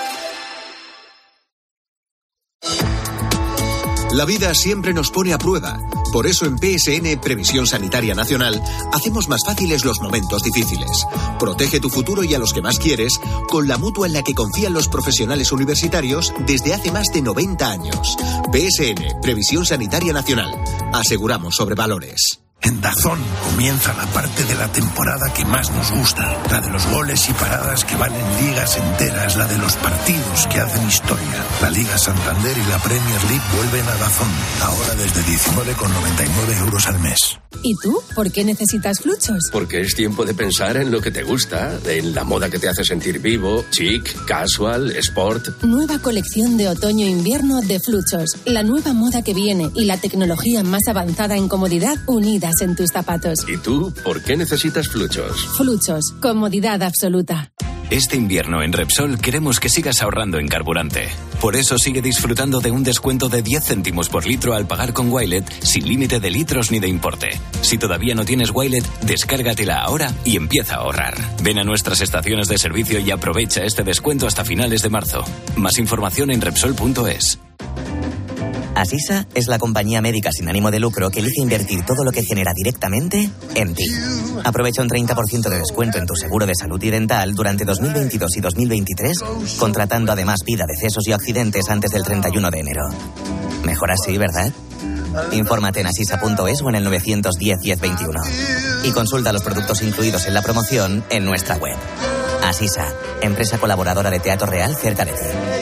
La vida siempre nos pone a prueba. Por eso en P S N Previsión Sanitaria Nacional hacemos más fáciles los momentos difíciles. Protege tu futuro y a los que más quieres con la mutua en la que confían los profesionales universitarios desde hace más de noventa años. P S N Previsión Sanitaria Nacional. Aseguramos sobre valores. En DAZN comienza la parte de la temporada que más nos gusta, la de los goles y paradas que valen ligas enteras, la de los partidos que hacen historia. La Liga Santander y la Premier League vuelven a DAZN, ahora desde diecinueve con noventa y nueve euros al mes. ¿Y tú? ¿Por qué necesitas Fluchos? Porque es tiempo de pensar en lo que te gusta, en la moda que te hace sentir vivo, chic, casual, sport. Nueva colección de otoño-invierno de Fluchos, la nueva moda que viene y la tecnología más avanzada en comodidad unida en tus zapatos. ¿Y tú, por qué necesitas Fluchos? Fluchos, comodidad absoluta. Este invierno en Repsol queremos que sigas ahorrando en carburante. Por eso sigue disfrutando de un descuento de diez céntimos por litro al pagar con Wilet sin límite de litros ni de importe. Si todavía no tienes Wilet, descárgatela ahora y empieza a ahorrar. Ven a nuestras estaciones de servicio y aprovecha este descuento hasta finales de marzo. Más información en Repsol punto es. Asisa es la compañía médica sin ánimo de lucro que elige invertir todo lo que genera directamente en ti. Aprovecha un treinta por ciento de descuento en tu seguro de salud y dental durante dos mil veintidós y dos mil veintitrés, contratando además vida, decesos y accidentes antes del treinta y uno de enero. Mejor así, ¿verdad? Infórmate en asisa punto es o en el novecientos diez, diez veintiuno. Y consulta los productos incluidos en la promoción en nuestra web. Asisa, empresa colaboradora de Teatro Real cerca de ti.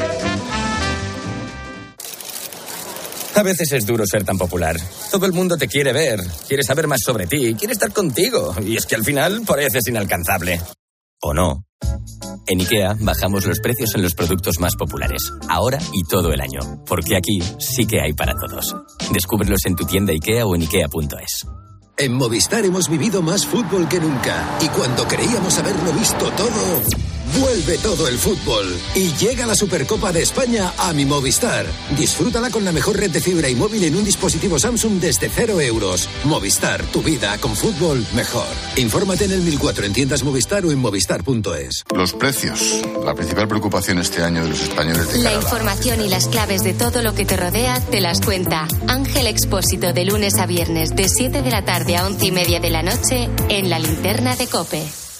A veces es duro ser tan popular. Todo el mundo te quiere ver, quiere saber más sobre ti, quiere estar contigo. Y es que al final pareces inalcanzable. ¿O no? En IKEA bajamos los precios en los productos más populares, ahora y todo el año. Porque aquí sí que hay para todos. Descúbrelos en tu tienda IKEA o en ikea punto es. En Movistar hemos vivido más fútbol que nunca. Y cuando creíamos haberlo visto todo, Vuelve todo el fútbol y llega la Supercopa de España a mi Movistar. Disfrútala con la mejor red de fibra y móvil en un dispositivo Samsung desde cero euros. Movistar, tu vida con fútbol mejor. Infórmate en el mil cuatro en tiendas Movistar o en movistar punto es. Los precios, la principal preocupación este año de los españoles de La cara a información y las claves de todo lo que te rodea te las cuenta Ángel Expósito de lunes a viernes de siete de la tarde a once y media de la noche en la Linterna de COPE.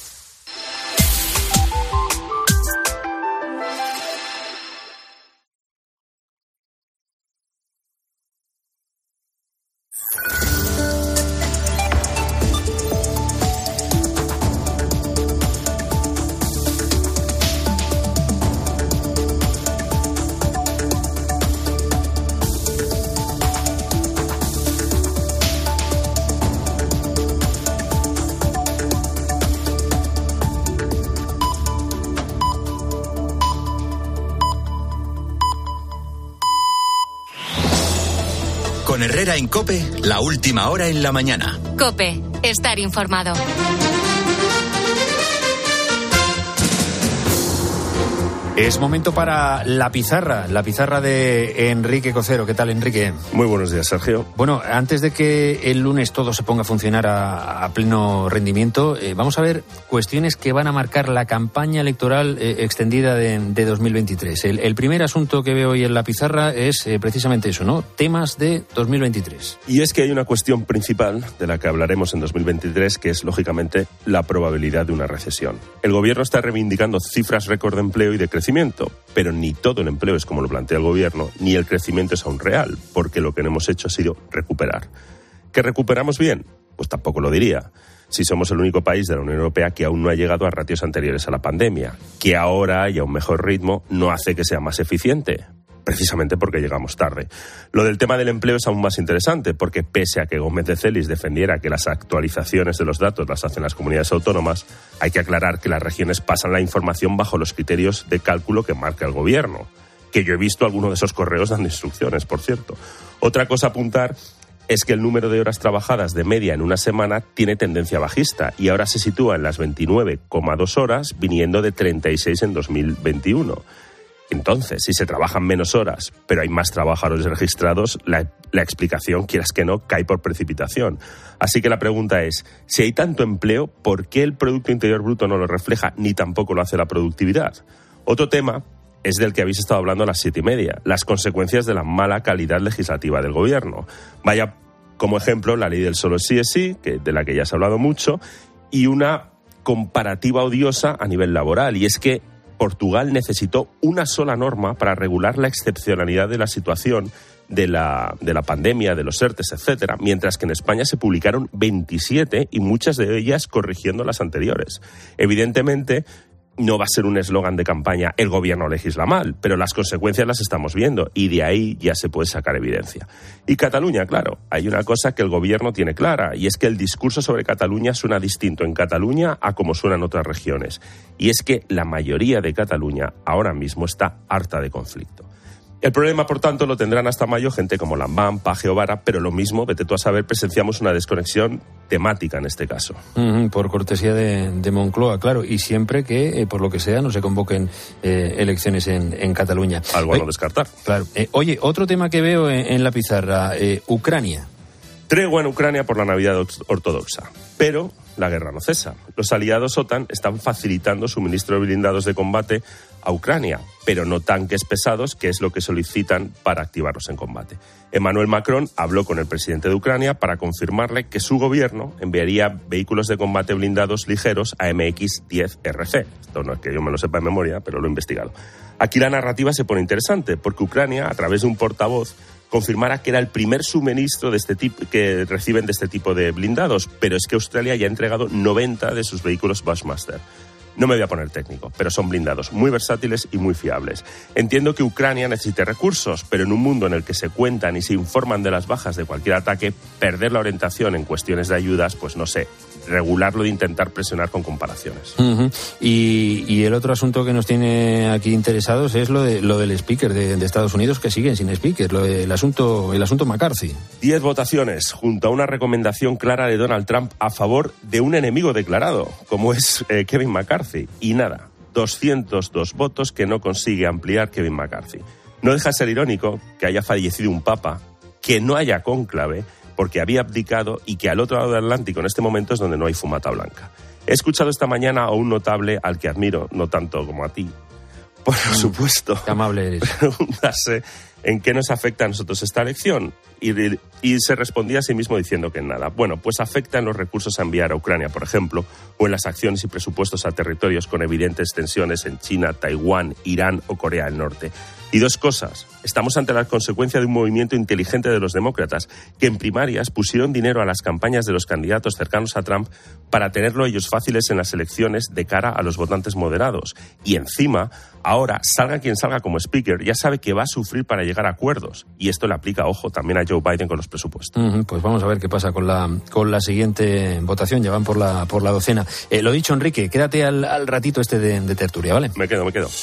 Con Herrera en COPE, la última hora en la mañana. COPE, estar informado. Es momento para la pizarra, la pizarra de Enrique Cocero. ¿Qué tal, Enrique? Muy buenos días, Sergio. Bueno, antes de que el lunes todo se ponga a funcionar a, a pleno rendimiento, eh, vamos a ver cuestiones que van a marcar la campaña electoral eh, extendida de, de dos mil veintitrés. El, el primer asunto que veo hoy en la pizarra es eh, precisamente eso, ¿no? Temas de dos mil veintitrés. Y es que hay una cuestión principal de la que hablaremos en dos mil veintitrés, que es, lógicamente, la probabilidad de una recesión. El gobierno está reivindicando cifras récord de empleo y de crecimiento, pero ni todo el empleo es como lo plantea el gobierno, ni el crecimiento es aún real, porque lo que hemos hecho ha sido recuperar. ¿Que recuperamos bien? Pues tampoco lo diría. Si somos el único país de la Unión Europea que aún no ha llegado a ratios anteriores a la pandemia, que ahora haya un mejor ritmo no hace que sea más eficiente, precisamente porque llegamos tarde. Lo del tema del empleo es aún más interesante, porque pese a que Gómez de Celis defendiera que las actualizaciones de los datos las hacen las comunidades autónomas, hay que aclarar que las regiones pasan la información bajo los criterios de cálculo que marca el gobierno, que yo he visto algunos de esos correos dando instrucciones, por cierto. Otra cosa a apuntar es que el número de horas trabajadas de media en una semana tiene tendencia bajista y ahora se sitúa en las veintinueve coma dos horas, viniendo de treinta y seis en dos mil veintiuno. Entonces, si se trabajan menos horas, pero hay más trabajadores registrados, la, la explicación, quieras que no, cae por precipitación. Así que la pregunta es, si hay tanto empleo, ¿por qué el Producto Interior Bruto no lo refleja ni tampoco lo hace la productividad? Otro tema es del que habéis estado hablando a las siete y media, las consecuencias de la mala calidad legislativa del gobierno. Vaya, como ejemplo, la ley del solo sí es sí, que, de la que ya se ha hablado mucho, y una comparativa odiosa a nivel laboral, y es que Portugal necesitó una sola norma para regular la excepcionalidad de la situación de la, de la pandemia, de los ERTES, etcétera, mientras que en España se publicaron veintisiete y muchas de ellas corrigiendo las anteriores. Evidentemente, no va a ser un eslogan de campaña el gobierno legisla mal, pero las consecuencias las estamos viendo y de ahí ya se puede sacar evidencia. Y Cataluña, claro, hay una cosa que el gobierno tiene clara y es que el discurso sobre Cataluña suena distinto en Cataluña a como suena en otras regiones. Y es que la mayoría de Cataluña ahora mismo está harta de conflicto. El problema, por tanto, lo tendrán hasta mayo gente como Lambán, Paje o Vara, pero lo mismo, vete tú a saber, presenciamos una desconexión temática en este caso. Uh-huh, por cortesía de, de Moncloa, claro, y siempre que, eh, por lo que sea, no se convoquen eh, elecciones en, en Cataluña. Algo a no descartar. Claro. Eh, oye, otro tema que veo en, en la pizarra, eh, Ucrania. Tregua en Ucrania por la Navidad ortodoxa, pero la guerra no cesa. Los aliados OTAN están facilitando suministro de blindados de combate a Ucrania, pero no tanques pesados, que es lo que solicitan para activarlos en combate. Emmanuel Macron habló con el presidente de Ucrania para confirmarle que su gobierno enviaría vehículos de combate blindados ligeros A M X diez R C. Esto no es que yo me lo sepa de memoria, pero lo he investigado. Aquí la narrativa se pone interesante, porque Ucrania, a través de un portavoz, confirmara que era el primer suministro de este tipo que reciben de este tipo de blindados, pero es que Australia ya ha entregado noventa de sus vehículos Bushmaster. No me voy a poner técnico, pero son blindados muy versátiles y muy fiables. Entiendo que Ucrania necesite recursos, pero en un mundo en el que se cuentan y se informan de las bajas de cualquier ataque, perder la orientación en cuestiones de ayudas, pues no sé, regularlo de intentar presionar con comparaciones. Uh-huh. Y, y el otro asunto que nos tiene aquí interesados es lo de lo del speaker de, de Estados Unidos, que siguen sin speaker, lo del asunto, el asunto McCarthy. Diez votaciones junto a una recomendación clara de Donald Trump a favor de un enemigo declarado, como es eh, Kevin McCarthy. Y nada, doscientos dos votos que no consigue ampliar Kevin McCarthy. No deja de ser irónico que haya fallecido un papa, que no haya cónclave, porque había abdicado y que al otro lado del Atlántico en este momento es donde no hay fumata blanca. He escuchado esta mañana a un notable al que admiro, no tanto como a ti, por mm, supuesto, qué amable eres, preguntarse en qué nos afecta a nosotros esta elección. Y, y se respondía a sí mismo diciendo que en nada. Bueno, pues afecta en los recursos a enviar a Ucrania, por ejemplo, o en las acciones y presupuestos a territorios con evidentes tensiones en China, Taiwán, Irán o Corea del Norte. Y dos cosas. Estamos ante la consecuencia de un movimiento inteligente de los demócratas que en primarias pusieron dinero a las campañas de los candidatos cercanos a Trump para tenerlo ellos fáciles en las elecciones de cara a los votantes moderados. Y encima, ahora, salga quien salga como speaker, ya sabe que va a sufrir para llegar a acuerdos. Y esto le aplica, ojo, también a Joe Biden con los presupuestos. Uh-huh, pues vamos a ver qué pasa con la con la siguiente votación. Ya van por la por la docena. Eh, lo dicho, Enrique, quédate al, al ratito este de, de tertulia, ¿vale? Me quedo, me quedo.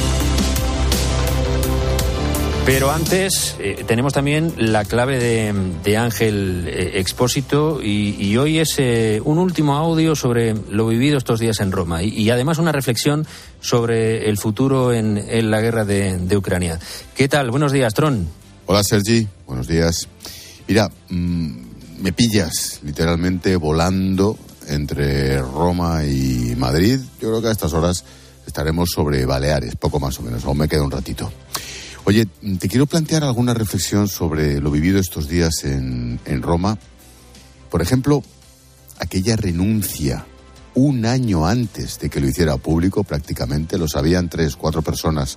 Pero antes eh, tenemos también la clave de, de Ángel eh, Expósito y, y hoy es eh, un último audio sobre lo vivido estos días en Roma y, y además una reflexión sobre el futuro en, en la guerra de, de Ucrania. ¿Qué tal? Buenos días, Tron. Hola, Sergi. Buenos días. Mira, mmm, me pillas literalmente volando entre Roma y Madrid. Yo creo que a estas horas estaremos sobre Baleares, poco más o menos. Aún me queda un ratito. Oye, te quiero plantear alguna reflexión sobre lo vivido estos días en, en Roma. Por ejemplo, aquella renuncia un año antes de que lo hiciera público, prácticamente, lo sabían tres, cuatro personas,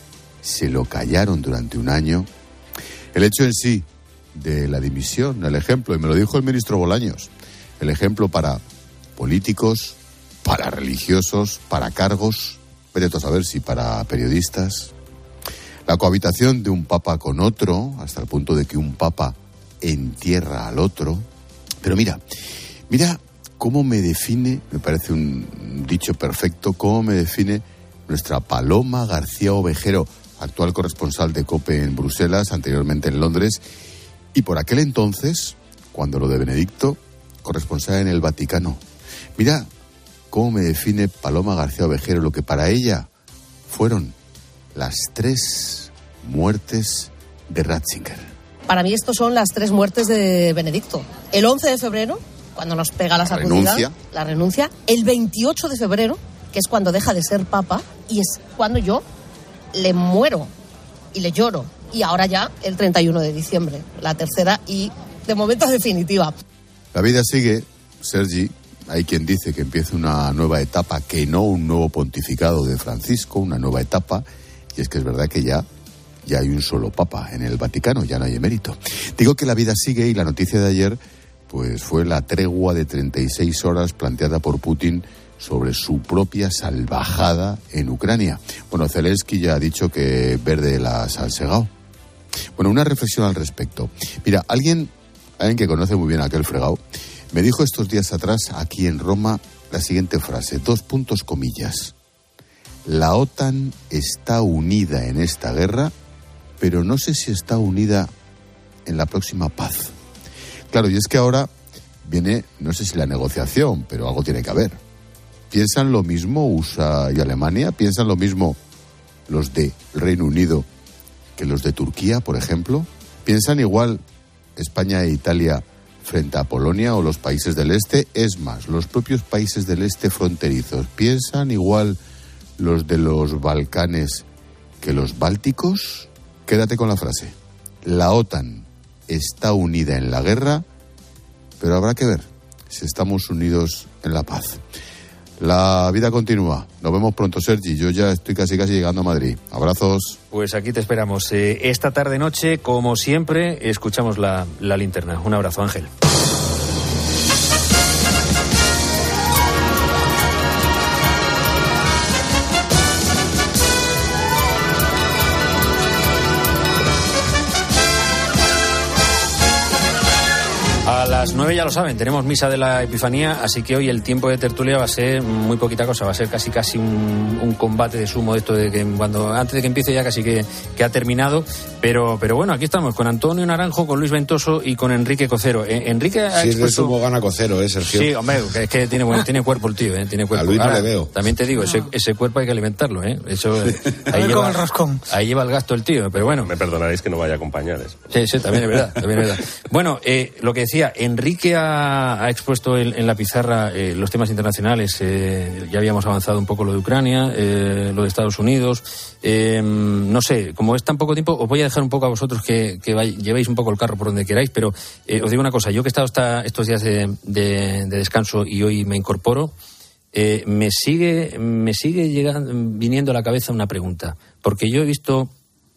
se lo callaron durante un año. El hecho en sí de la dimisión, el ejemplo, y me lo dijo el ministro Bolaños, el ejemplo para políticos, para religiosos, para cargos, vete a saber si para periodistas. La cohabitación de un papa con otro, hasta el punto de que un papa entierra al otro. Pero mira, mira cómo me define, me parece un dicho perfecto, cómo me define nuestra Paloma García Ovejero, actual corresponsal de COPE en Bruselas, anteriormente en Londres, y por aquel entonces, cuando lo de Benedicto, corresponsal en el Vaticano. Mira cómo me define Paloma García Ovejero, lo que para ella fueron las tres muertes de Ratzinger. Para mí estos son las tres muertes de Benedicto. El once de febrero, cuando nos pega la sacudida, renuncia. la renuncia. El veintiocho de febrero, que es cuando deja de ser papa, y es cuando yo le muero y le lloro. Y ahora ya el treinta y uno de diciembre, la tercera y de momento definitiva. La vida sigue, Sergi. Hay quien dice que empieza una nueva etapa, que no un nuevo pontificado de Francisco, una nueva etapa. Y es que es verdad que ya, ya hay un solo papa en el Vaticano, ya no hay emérito. Digo que la vida sigue y la noticia de ayer pues fue la tregua de treinta y seis horas planteada por Putin sobre su propia salvajada en Ucrania. Bueno, Zelensky ya ha dicho que verde las ha segado. Bueno, una reflexión al respecto. Mira, alguien, alguien que conoce muy bien a aquel fregado, me dijo estos días atrás, aquí en Roma, la siguiente frase, dos puntos comillas. La OTAN está unida en esta guerra, pero no sé si está unida en la próxima paz. Claro, y es que ahora viene, no sé si la negociación, pero algo tiene que haber. ¿Piensan lo mismo U S A y Alemania? ¿Piensan lo mismo los del Reino Unido que los de Turquía, por ejemplo? ¿Piensan igual España e Italia frente a Polonia o los países del este? Es más, los propios países del este fronterizos, ¿piensan igual los de los Balcanes que los bálticos? Quédate con la frase. La OTAN está unida en la guerra, pero habrá que ver si estamos unidos en la paz. La vida continúa. Nos vemos pronto, Sergi. Yo ya estoy casi casi llegando a Madrid. Abrazos. Pues aquí te esperamos. Eh, esta tarde-noche, como siempre, escuchamos la, la linterna. Un abrazo, Ángel. A la las nueve ya lo saben, tenemos misa de la Epifanía, así que hoy el tiempo de tertulia va a ser muy poquita cosa, va a ser casi casi un, un combate de sumo de esto de que cuando antes de que empiece ya casi que, que ha terminado, pero pero bueno, aquí estamos con Antonio Naranjo, con Luis Ventoso y con Enrique Cocero. Eh, Enrique ha si expuesto... es de sumo gana Cocero, ¿eh, Sergio? Sí, hombre, es que tiene, bueno, tiene cuerpo el tío, ¿eh? Tiene cuerpo. A Luis no Ahora, le veo. También te digo, ese, ese cuerpo hay que alimentarlo, ¿eh? Eso, ahí, lleva, con el roscón. Ahí lleva el gasto el tío, pero bueno. Me perdonaréis que no vaya a acompañar eso. Sí, sí, también es verdad, también es verdad. Bueno, eh, lo que decía, Enrique ha, ha expuesto en, en la pizarra eh, los temas internacionales. Eh, ya habíamos avanzado un poco lo de Ucrania, eh, lo de Estados Unidos. Eh, no sé, como es tan poco tiempo, os voy a dejar un poco a vosotros que, que vais, llevéis un poco el carro por donde queráis, pero eh, os digo una cosa, yo que he estado hasta estos días de, de, de descanso y hoy me incorporo, eh, me sigue, me sigue llegando, viniendo a la cabeza una pregunta, porque yo he visto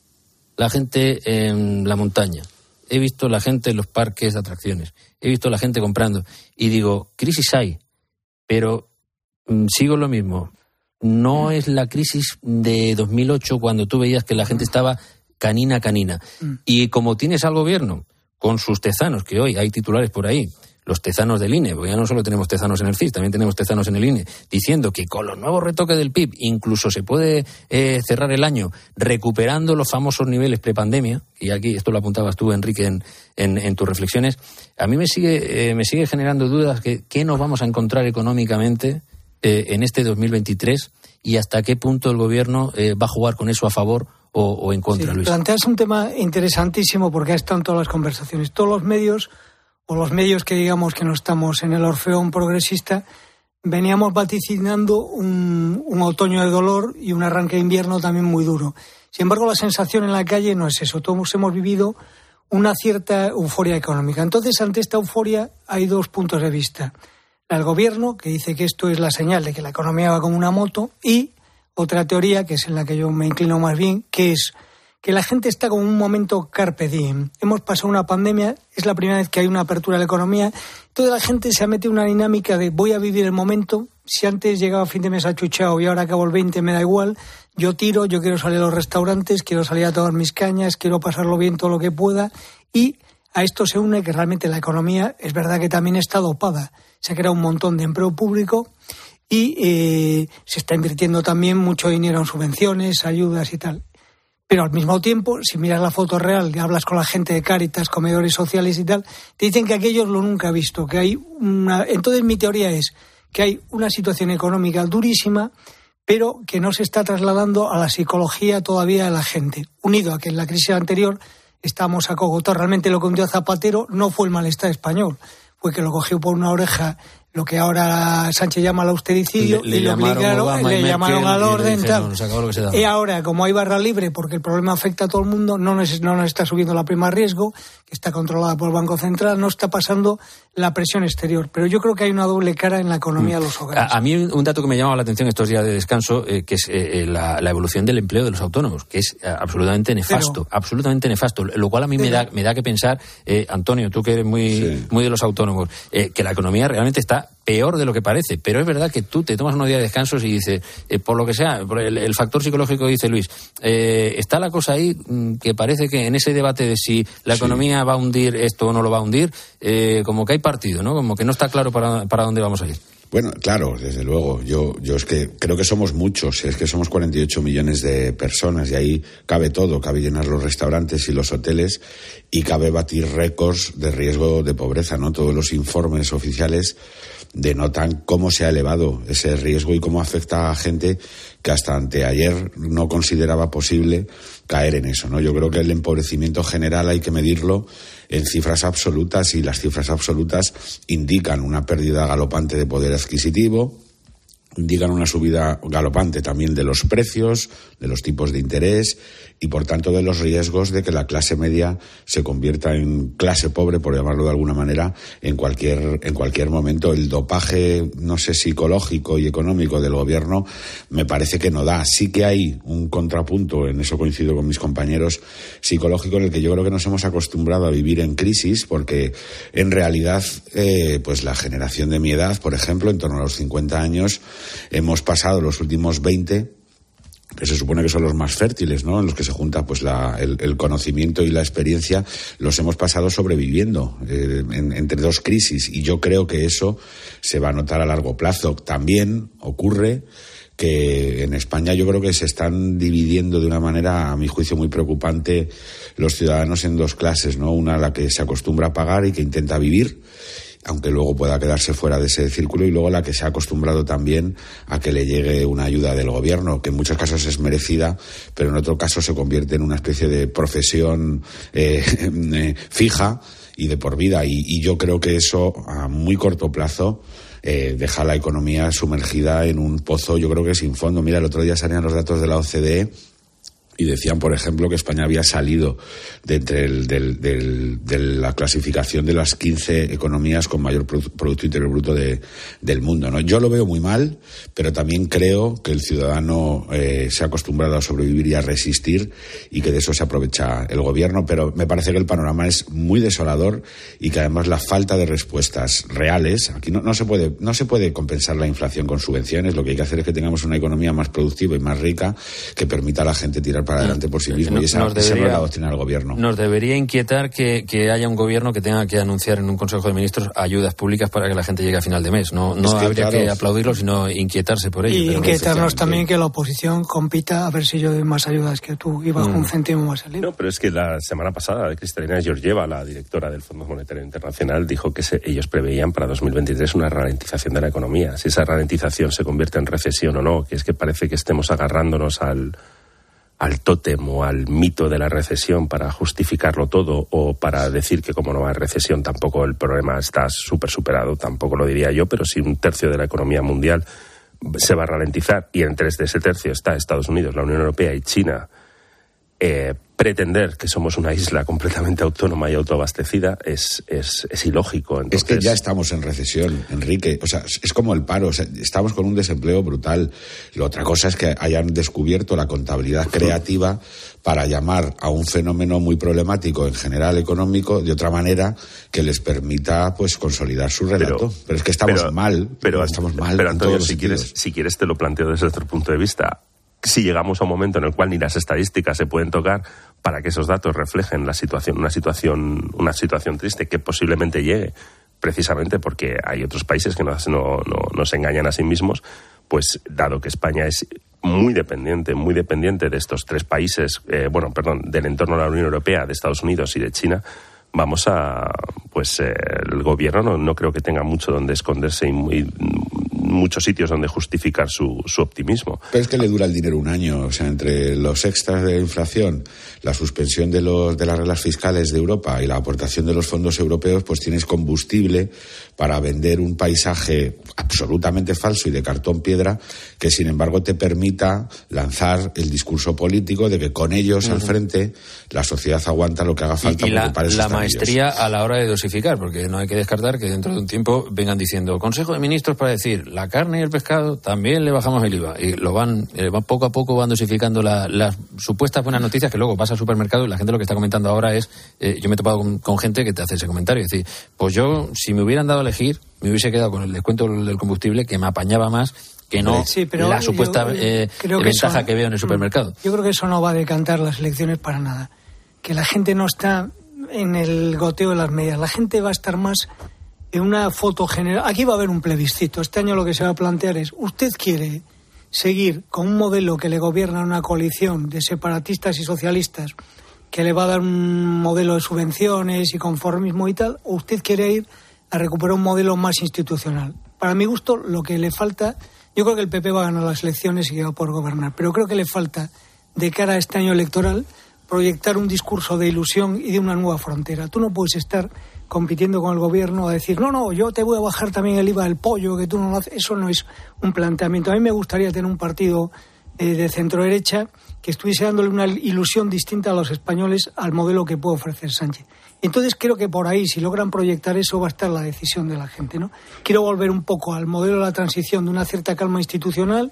la gente en la montaña, he visto la gente en los parques de atracciones, he visto la gente comprando y digo, crisis hay, pero mm, sigo lo mismo. No es la crisis de dos mil ocho cuando tú veías que la gente estaba canina a canina. Y como tienes al gobierno con sus tezanos, que hoy hay titulares por ahí, los tezanos del I N E, porque ya no solo tenemos tezanos en el C I S, también tenemos tezanos en el I N E, diciendo que con los nuevos retoques del P I B incluso se puede eh, cerrar el año recuperando los famosos niveles prepandemia, y aquí esto lo apuntabas tú, Enrique, en, en, en tus reflexiones. A mí me sigue, eh, me sigue generando dudas que qué nos vamos a encontrar económicamente eh, en este dos mil veintitrés y hasta qué punto el gobierno eh, va a jugar con eso a favor o, o en contra, sí, Luis. Planteas un tema interesantísimo porque ha estado en todas las conversaciones. Todos los medios, o los medios que digamos que no estamos en el orfeón progresista, veníamos vaticinando un, un otoño de dolor y un arranque de invierno también muy duro. Sin embargo, la sensación en la calle no es eso. Todos hemos vivido una cierta euforia económica. Entonces, ante esta euforia hay dos puntos de vista. El gobierno, que dice que esto es la señal de que la economía va como una moto, y otra teoría, que es en la que yo me inclino más bien, que es que la gente está como en un momento carpe diem. Hemos pasado una pandemia, es la primera vez que hay una apertura de la economía, toda la gente se ha metido en una dinámica de voy a vivir el momento, si antes llegaba a fin de mes achuchado y ahora acabo el veinte me da igual, yo tiro, yo quiero salir a los restaurantes, quiero salir a tomar mis cañas, quiero pasarlo bien todo lo que pueda, y a esto se une que realmente la economía es verdad que también está dopada, se ha creado un montón de empleo público y eh, se está invirtiendo también mucho dinero en subvenciones, ayudas y tal. Pero al mismo tiempo, si miras la foto real, y hablas con la gente de Cáritas, comedores sociales y tal, te dicen que aquellos lo nunca he visto, que hay una... Entonces mi teoría es que hay una situación económica durísima, pero que no se está trasladando a la psicología todavía de la gente. Unido a que en la crisis anterior estamos acogotados. Realmente lo que hundió a Zapatero no fue el malestar español, fue que lo cogió por una oreja lo que ahora Sánchez llama el austericidio, le, le y lo llamaron, obligaron, Obama le y llamaron Merkel, al orden, y tal. dijeron, Y ahora, como hay barra libre, porque el problema afecta a todo el mundo, no nos, no nos está subiendo la prima de riesgo, que está controlada por el Banco Central, no está pasando la presión exterior. Pero yo creo que hay una doble cara en la economía de los hogares. A, a mí un dato que me llamaba la atención estos días de descanso, eh, que es eh, la, la evolución del empleo de los autónomos, que es eh, absolutamente nefasto, Pero, absolutamente nefasto, lo cual a mí me da, me da que pensar, eh, Antonio, tú que eres muy, sí. muy de los autónomos, eh, que la economía realmente está peor de lo que parece, pero es verdad que tú te tomas unos días de descanso y dices, eh, por lo que sea, por el, el factor psicológico, dice Luis, eh, está la cosa ahí mm, que parece que en ese debate de si la sí. economía va a hundir esto o no lo va a hundir, eh, como que hay partido, ¿no? Como que no está claro para, para dónde vamos a ir. Bueno, claro, desde luego. Yo, yo es que creo que somos muchos, es que somos cuarenta y ocho millones de personas y ahí cabe todo, cabe llenar los restaurantes y los hoteles y cabe batir récords de riesgo de pobreza, ¿no? Todos los informes oficiales denotan cómo se ha elevado ese riesgo y cómo afecta a gente que hasta anteayer no consideraba posible caer en eso, ¿no? Yo creo que el empobrecimiento general hay que medirlo en cifras absolutas y las cifras absolutas indican una pérdida galopante de poder adquisitivo, indican una subida galopante también de los precios, de los tipos de interés y por tanto de los riesgos de que la clase media se convierta en clase pobre, por llamarlo de alguna manera, en cualquier en cualquier momento. El dopaje, no sé, psicológico y económico del gobierno me parece que no da. Sí que hay un contrapunto, en eso coincido con mis compañeros, psicológico, en el que yo creo que nos hemos acostumbrado a vivir en crisis, porque en realidad eh, pues la generación de mi edad, por ejemplo, en torno a los cincuenta años, hemos pasado los últimos veinte que se supone que son los más fértiles, ¿no? En los que se junta pues la, el, el conocimiento y la experiencia, los hemos pasado sobreviviendo eh, en, entre dos crisis, y yo creo que eso se va a notar a largo plazo. También ocurre que en España yo creo que se están dividiendo de una manera, a mi juicio, muy preocupante los ciudadanos en dos clases, ¿no? Una, la que se acostumbra a pagar y que intenta vivir, aunque luego pueda quedarse fuera de ese círculo, y luego la que se ha acostumbrado también a que le llegue una ayuda del gobierno, que en muchos casos es merecida, pero en otro caso se convierte en una especie de profesión eh, eh, fija y de por vida, y, y yo creo que eso a muy corto plazo eh, deja la economía sumergida en un pozo, yo creo que sin fondo. Mira, el otro día salían los datos de la O C D E y decían, por ejemplo, que España había salido de, entre el, del, del, de la clasificación de las quince economías con mayor Producto Interior Bruto de, del mundo, ¿no? Yo lo veo muy mal, pero también creo que el ciudadano eh, se ha acostumbrado a sobrevivir y a resistir, y que de eso se aprovecha el gobierno. Pero me parece que el panorama es muy desolador, y que además la falta de respuestas reales, aquí no, no se puede, no se puede compensar la inflación con subvenciones. Lo que hay que hacer es que tengamos una economía más productiva y más rica, que permita a la gente tirar para adelante por sí mismo, y esa, nos debería, esa no es la doctrina del gobierno. Nos debería inquietar que, que haya un gobierno que tenga que anunciar en un Consejo de Ministros ayudas públicas para que la gente llegue a final de mes. No, no es que, habría claro, que aplaudirlo, sino inquietarse por ello. Y pero inquietarnos también que la oposición compita a ver si yo doy más ayudas que tú y bajo mm. un céntimo más el I V A. No, pero es que la semana pasada Cristalina Georgieva, la directora del Fondo Monetario Internacional, dijo que se, ellos preveían para dos mil veintitrés una ralentización de la economía. Si esa ralentización se convierte en recesión o no, que es que parece que estemos agarrándonos al al tótem o al mito de la recesión para justificarlo todo, o para decir que como no hay recesión tampoco el problema está súper superado, tampoco lo diría yo, pero si un tercio de la economía mundial se va a ralentizar, y entre ese tercio está Estados Unidos, la Unión Europea y China, eh, pretender que somos una isla completamente autónoma y autoabastecida es, es, es ilógico. Entonces... Es que ya estamos en recesión, Enrique. O sea, es como el paro. O sea, estamos con un desempleo brutal. La otra cosa es que hayan descubierto la contabilidad creativa para llamar a un fenómeno muy problemático en general económico de otra manera que les permita pues consolidar su relato. Pero, pero es que estamos pero, mal. Pero, estamos mal. Pero Antonio, si quieres, si quieres te lo planteo desde otro punto de vista. Si llegamos a un momento en el cual ni las estadísticas se pueden tocar para que esos datos reflejen la situación, una situación, una situación triste que posiblemente llegue, precisamente porque hay otros países que no, no, no, no se engañan a sí mismos, pues dado que España es muy dependiente, muy dependiente de estos tres países, eh, bueno, perdón, del entorno de la Unión Europea, de Estados Unidos y de China, vamos a, pues eh, el gobierno no, no creo que tenga mucho donde esconderse y muy, muchos sitios donde justificar su, su optimismo. Pero es que le dura el dinero un año, o sea, entre los extras de la inflación, la suspensión de los de las reglas fiscales de Europa y la aportación de los fondos europeos, pues tienes combustible para vender un paisaje absolutamente falso y de cartón piedra, que sin embargo te permita lanzar el discurso político de que con ellos uh-huh. al frente la sociedad aguanta lo que haga falta. Y, y porque la, para eso la están maestría ellos. A la hora de dosificar, porque no hay que descartar que dentro de un tiempo vengan diciendo Consejo de Ministros para decir la carne y el pescado también le bajamos el I V A, y lo van, eh, van poco a poco van dosificando la, las supuestas buenas noticias, que luego vas al supermercado y la gente lo que está comentando ahora es, eh, yo me he topado con, con gente que te hace ese comentario, es decir, pues yo si me hubieran dado a elegir me hubiese quedado con el descuento del combustible, que me apañaba más que no sí, pero la supuesta yo, eh, creo que ventaja eso, que veo en el supermercado. Yo creo que eso no va a decantar las elecciones para nada, que la gente no está en el goteo de las medias, la gente va a estar más en una foto general. Aquí va a haber un plebiscito. Este año lo que se va a plantear es, ¿usted quiere seguir con un modelo que le gobierna una coalición de separatistas y socialistas que le va a dar un modelo de subvenciones y conformismo y tal, o usted quiere ir a recuperar un modelo más institucional? Para mi gusto, lo que le falta, yo creo que el P P va a ganar las elecciones y que va a poder gobernar, pero creo que le falta, de cara a este año electoral, proyectar un discurso de ilusión y de una nueva frontera. Tú no puedes estar compitiendo con el gobierno a decir, no, no, yo te voy a bajar también el I V A del pollo, que tú no lo haces. Eso no es un planteamiento. A mí me gustaría tener un partido eh, de centro-derecha que estuviese dándole una ilusión distinta a los españoles al modelo que puede ofrecer Sánchez. Entonces creo que por ahí, si logran proyectar eso, va a estar la decisión de la gente, ¿no? Quiero volver un poco al modelo de la transición, de una cierta calma institucional,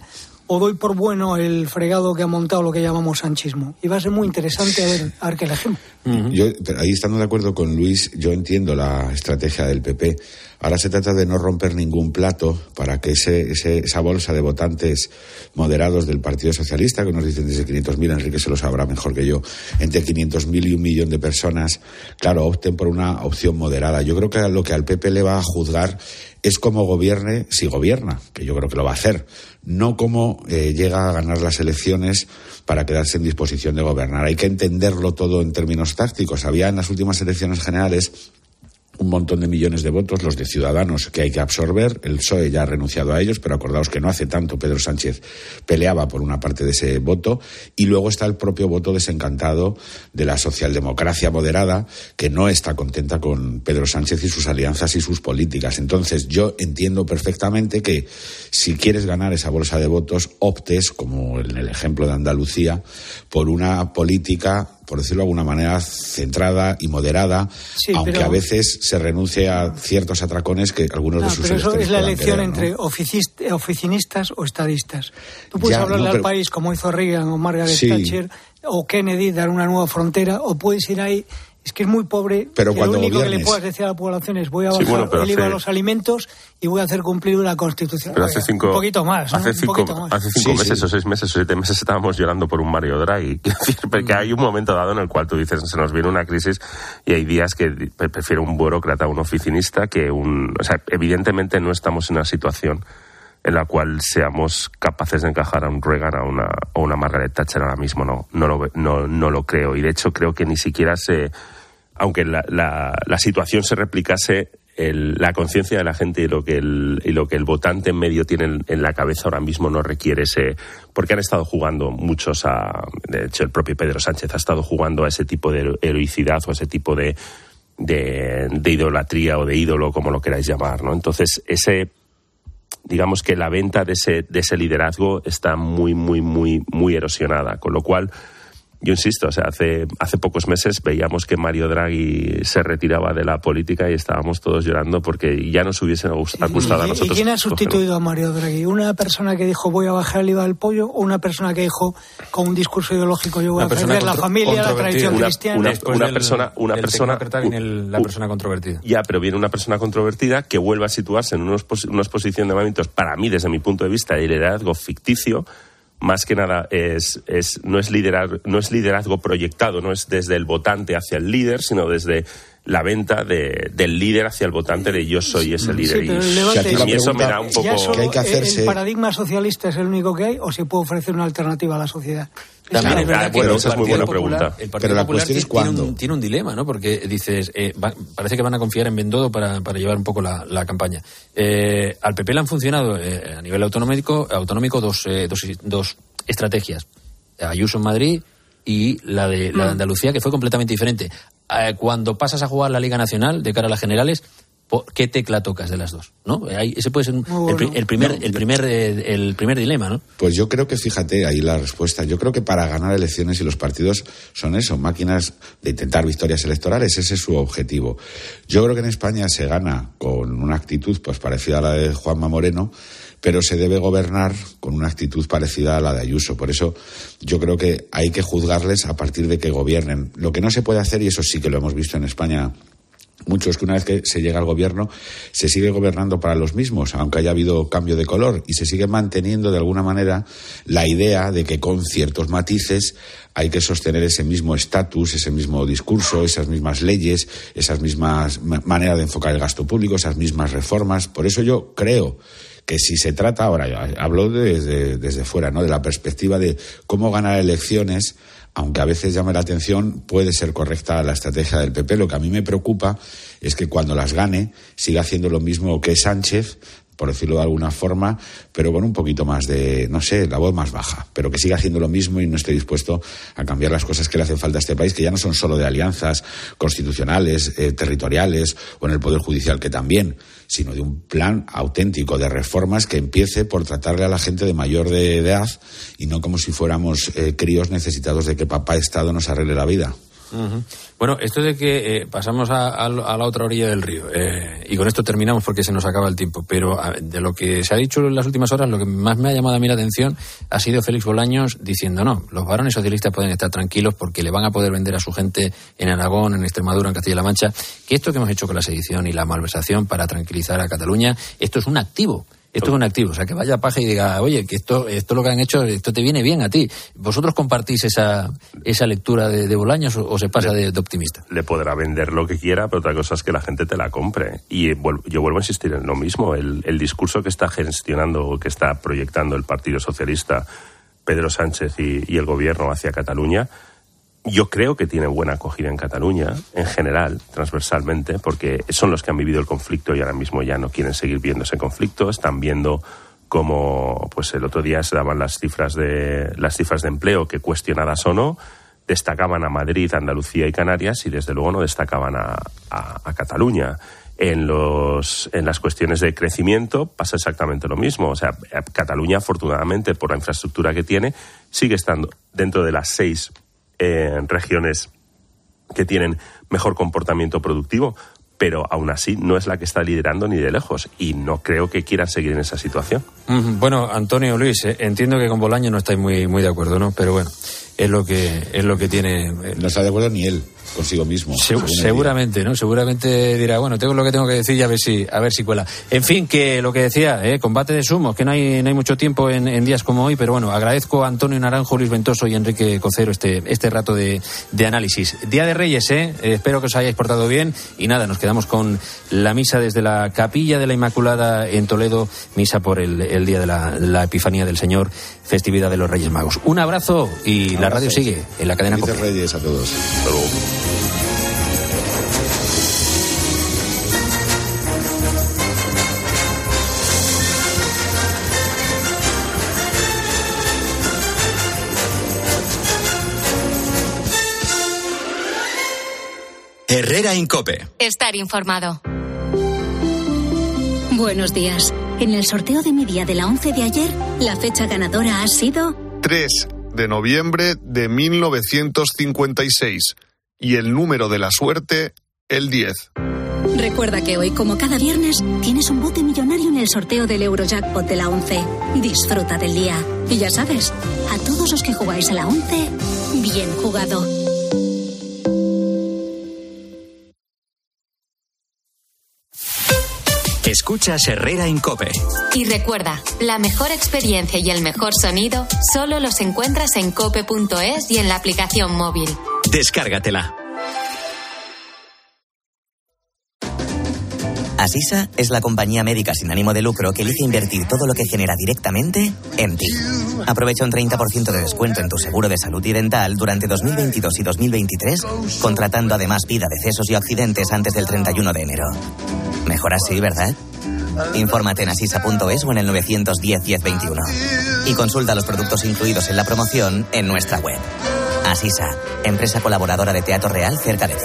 o doy por bueno el fregado que ha montado lo que llamamos sanchismo. Y va a ser muy interesante a ver, a ver qué elegimos. Uh-huh. Yo, ahí estando de acuerdo con Luis, yo entiendo la estrategia del P P. Ahora se trata de no romper ningún plato para que ese, ese, esa bolsa de votantes moderados del Partido Socialista, que nos dicen desde quinientos mil, Enrique se lo sabrá mejor que yo, entre quinientos mil y un millón de personas, claro, opten por una opción moderada. Yo creo que lo que al P P le va a juzgar es cómo gobierne, si gobierna, que yo creo que lo va a hacer, no cómo eh, llega a ganar las elecciones para quedarse en disposición de gobernar. Hay que entenderlo todo en términos tácticos. Había en las últimas elecciones generales un montón de millones de votos, los de Ciudadanos, que hay que absorber. El P S O E ya ha renunciado a ellos, pero acordaos que no hace tanto Pedro Sánchez peleaba por una parte de ese voto. Y luego está el propio voto desencantado de la socialdemocracia moderada, que no está contenta con Pedro Sánchez y sus alianzas y sus políticas. Entonces, yo entiendo perfectamente que si quieres ganar esa bolsa de votos, optes, como en el ejemplo de Andalucía, por una política, por decirlo de alguna manera, centrada y moderada, sí, aunque pero... a veces se renuncie a ciertos atracones que algunos no, de sus pero eso es la elección querer, ¿no? entre oficist- oficinistas o estadistas. Tú puedes ya, hablarle no, pero... al país como hizo Reagan o Margaret sí. Thatcher o Kennedy, dar una nueva frontera, o puedes ir ahí. Es que es muy pobre. Pero lo único gobiernes... que le puedas decir a la población es voy a bajar sí, bueno, el IVA a los alimentos y voy a hacer cumplir la Constitución. Pero hace cinco, un poquito más, ¿no? Hace cinco, poquito más. Hace cinco sí, meses sí. o seis meses o siete meses estábamos llorando por un Mario Draghi. Porque hay un momento dado en el cual tú dices, se nos viene una crisis y hay días que prefiero un burócrata, un oficinista que un... O sea, evidentemente no estamos en una situación en la cual seamos capaces de encajar a un Reagan a una, o una Margaret Thatcher ahora mismo. No, no, lo, no, no lo creo. Y de hecho creo que ni siquiera se... Aunque la, la, la situación se replicase, el, la conciencia de la gente y lo que el, y lo que el votante en medio tiene en, en la cabeza ahora mismo no requiere ese... Porque han estado jugando muchos a... De hecho, el propio Pedro Sánchez ha estado jugando a ese tipo de heroicidad o a ese tipo de, de, de idolatría o de ídolo, como lo queráis llamar, ¿no? Entonces, ese... Digamos que la venta de ese, de ese liderazgo está muy, muy, muy, muy erosionada, con lo cual... Yo insisto, o sea, hace, hace pocos meses veíamos que Mario Draghi se retiraba de la política y estábamos todos llorando porque ya nos hubiesen gustado a nosotros. ¿Y quién ha sustituido a Mario Draghi? ¿Una persona que dijo voy a bajar el IVA del pollo o una persona que dijo con un discurso ideológico yo voy a defender la familia, la tradición una, cristiana? Una, una del, persona... Una del persona viene el, la persona controvertida. Ya, pero viene una persona controvertida que vuelve a situarse en unos, unos posicionamientos, para mí, desde mi punto de vista, de liderazgo ficticio. Más que nada es, es no es liderazgo, no es liderazgo proyectado, no es desde el votante hacia el líder, sino desde la venta de, del líder hacia el votante de yo soy ese líder. Sí, y levante, y eso me da un poco... que hay que hacerse... ¿El paradigma socialista es el único que hay o se puede ofrecer una alternativa a la sociedad? También es verdad que bueno, esa es muy buena Popular, pregunta. El Partido Pero la Popular cuestión es tiene, cuándo. un, tiene un dilema, ¿no? Porque dices, eh, va, parece que van a confiar en Bendodo para, para llevar un poco la, la campaña. Eh, al P P le han funcionado eh, a nivel autonómico, autonómico dos, eh, dos, dos estrategias. Ayuso en Madrid y la de, la de Andalucía, que fue completamente diferente. Eh, cuando pasas a jugar la Liga Nacional de cara a las generales, ¿qué tecla tocas de las dos? ¿No? Ahí, ese puede ser un, bueno. el, el primer, no, el, primer, eh, el primer dilema, ¿no? Pues yo creo que, fíjate, ahí la respuesta. Yo creo que para ganar elecciones y los partidos son eso, máquinas de intentar victorias electorales, ese es su objetivo. Yo creo que en España se gana con una actitud pues parecida a la de Juanma Moreno, pero se debe gobernar con una actitud parecida a la de Ayuso. Por eso yo creo que hay que juzgarles a partir de que gobiernen. Lo que no se puede hacer, y eso sí que lo hemos visto en España mucho, es que una vez que se llega al gobierno se sigue gobernando para los mismos, aunque haya habido cambio de color, y se sigue manteniendo de alguna manera la idea de que con ciertos matices hay que sostener ese mismo estatus, ese mismo discurso, esas mismas leyes, esas mismas maneras de enfocar el gasto público, esas mismas reformas. Por eso yo creo que si se trata, ahora hablo desde, desde fuera, ¿no?, de la perspectiva de cómo ganar elecciones, aunque a veces llame la atención, puede ser correcta la estrategia del P P. Lo que a mí me preocupa es que cuando las gane siga haciendo lo mismo que Sánchez, por decirlo de alguna forma, pero con un poquito más de, no sé, la voz más baja, pero que siga haciendo lo mismo y no esté dispuesto a cambiar las cosas que le hacen falta a este país, que ya no son solo de alianzas constitucionales, eh, territoriales o en el Poder Judicial, que también, sino de un plan auténtico de reformas que empiece por tratarle a la gente de mayor de edad y no como si fuéramos eh, críos necesitados de que papá Estado nos arregle la vida. Uh-huh. Bueno, esto de que eh, pasamos a, a, a la otra orilla del río, eh, y con esto terminamos porque se nos acaba el tiempo, pero a, de lo que se ha dicho en las últimas horas, lo que más me ha llamado a mí la atención ha sido Félix Bolaños diciendo, no, los varones socialistas pueden estar tranquilos porque le van a poder vender a su gente en Aragón, en Extremadura, en Castilla-La Mancha, que esto que hemos hecho con la sedición y la malversación para tranquilizar a Cataluña, esto es un activo. Esto es un activo, o sea, que vaya paja y diga, oye, que esto esto lo que han hecho, esto te viene bien a ti. ¿Vosotros compartís esa esa lectura de, de Bolaños o, o se pasa de, de optimista? Le podrá vender lo que quiera, pero otra cosa es que la gente te la compre. Y vuelvo, yo vuelvo a insistir en lo mismo, el, el discurso que está gestionando, que está proyectando el Partido Socialista, Pedro Sánchez y, y el Gobierno hacia Cataluña, yo creo que tiene buena acogida en Cataluña, en general, transversalmente, porque son los que han vivido el conflicto y ahora mismo ya no quieren seguir viendo ese conflicto. Están viendo cómo, pues el otro día se daban las cifras de las cifras de empleo, que cuestionadas o no, destacaban a Madrid, Andalucía y Canarias, y desde luego no destacaban a, a, a Cataluña. En los en las cuestiones de crecimiento pasa exactamente lo mismo. O sea, Cataluña, afortunadamente, por la infraestructura que tiene, sigue estando dentro de las seis en regiones que tienen mejor comportamiento productivo, pero aún así no es la que está liderando ni de lejos, y no creo que quieran seguir en esa situación. Bueno, Antonio, Luis, eh, entiendo que con Bolaños no estáis muy muy de acuerdo, ¿no? Pero bueno, es lo que es lo que tiene. Eh, no está de acuerdo ni él consigo mismo. Se, seguramente, ¿no? Seguramente dirá, bueno, tengo lo que tengo que decir y a ver si a ver si cuela. En fin, que lo que decía, ¿eh? Combate de sumos, que no hay no hay mucho tiempo en, en días como hoy, pero bueno, agradezco a Antonio Naranjo, Luis Ventoso y Enrique Cocero este este rato de, de análisis. Día de Reyes, ¿eh? eh espero que os hayáis portado bien y nada, nos quedamos con la misa desde la Capilla de la Inmaculada en Toledo, misa por el, el día de la, la Epifanía del Señor, festividad de los Reyes Magos. Un abrazo y Un la radio sigue en la cadena Felices Reyes a todos. Hasta luego. Herrera Incope. Estar informado. Buenos días. En el sorteo de mi día de la once de ayer, la fecha ganadora ha sido tres de noviembre de mil novecientos cincuenta y seis. Y el número de la suerte, el diez. Recuerda que hoy, como cada viernes, tienes un bote millonario en el sorteo del Eurojackpot de la once. Disfruta del día. Y ya sabes, a todos los que jugáis a la once, bien jugado. Escuchas Herrera Incope. Y recuerda, la mejor experiencia y el mejor sonido solo los encuentras en cope punto es y en la aplicación móvil. Descárgatela. Asisa es la compañía médica sin ánimo de lucro que elige invertir todo lo que genera directamente en ti. Aprovecha un treinta por ciento de descuento en tu seguro de salud y dental durante dos mil veintidós y dos mil veintitrés, contratando además vida, decesos y accidentes antes del treinta y uno de enero. Mejor así, ¿verdad? Infórmate en asisa punto es o en el nueve diez, diez veintiuno. Y consulta los productos incluidos en la promoción en nuestra web. Asisa, empresa colaboradora de Teatro Real cerca de ti.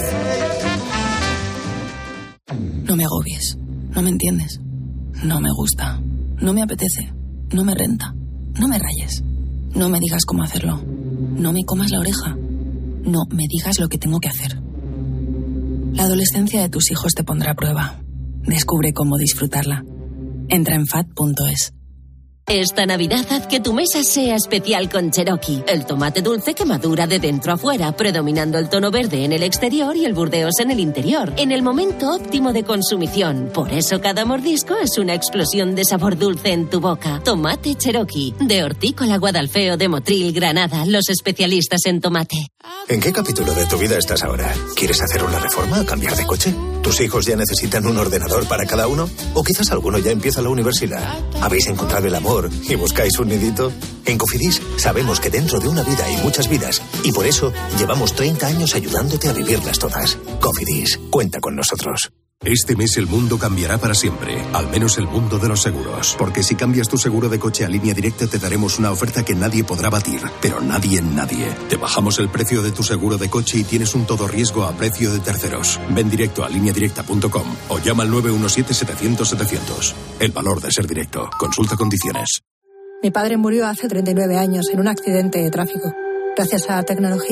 No me agobies, no me entiendes, no me gusta, no me apetece, no me renta, no me rayes, no me digas cómo hacerlo, no me comas la oreja, no me digas lo que tengo que hacer. La adolescencia de tus hijos te pondrá a prueba. Descubre cómo disfrutarla. Entra en fat punto es. Esta Navidad haz que tu mesa sea especial con Cherokee, el tomate dulce que madura de dentro a fuera, predominando el tono verde en el exterior y el burdeos en el interior, en el momento óptimo de consumición. Por eso cada mordisco es una explosión de sabor dulce en tu boca. Tomate Cherokee, de Hortícola Guadalfeo de Motril, Granada, los especialistas en tomate. ¿En qué capítulo de tu vida estás ahora? ¿Quieres hacer una reforma o cambiar de coche? ¿Tus hijos ya necesitan un ordenador para cada uno? ¿O quizás alguno ya empieza la universidad? ¿Habéis encontrado el amor y buscáis un nidito? En Cofidis sabemos que dentro de una vida hay muchas vidas y por eso llevamos treinta años ayudándote a vivirlas todas. Cofidis, cuenta con nosotros. Este mes el mundo cambiará para siempre, al menos el mundo de los seguros. Porque si cambias tu seguro de coche a Línea Directa te daremos una oferta que nadie podrá batir, pero nadie en nadie. Te bajamos el precio de tu seguro de coche y tienes un todo riesgo a precio de terceros. Ven directo a línea directa punto com o llama al nueve uno siete, setecientos, setecientos. El valor de ser directo. Consulta condiciones. Mi padre murió hace treinta y nueve años en un accidente de tráfico. Gracias a la tecnología,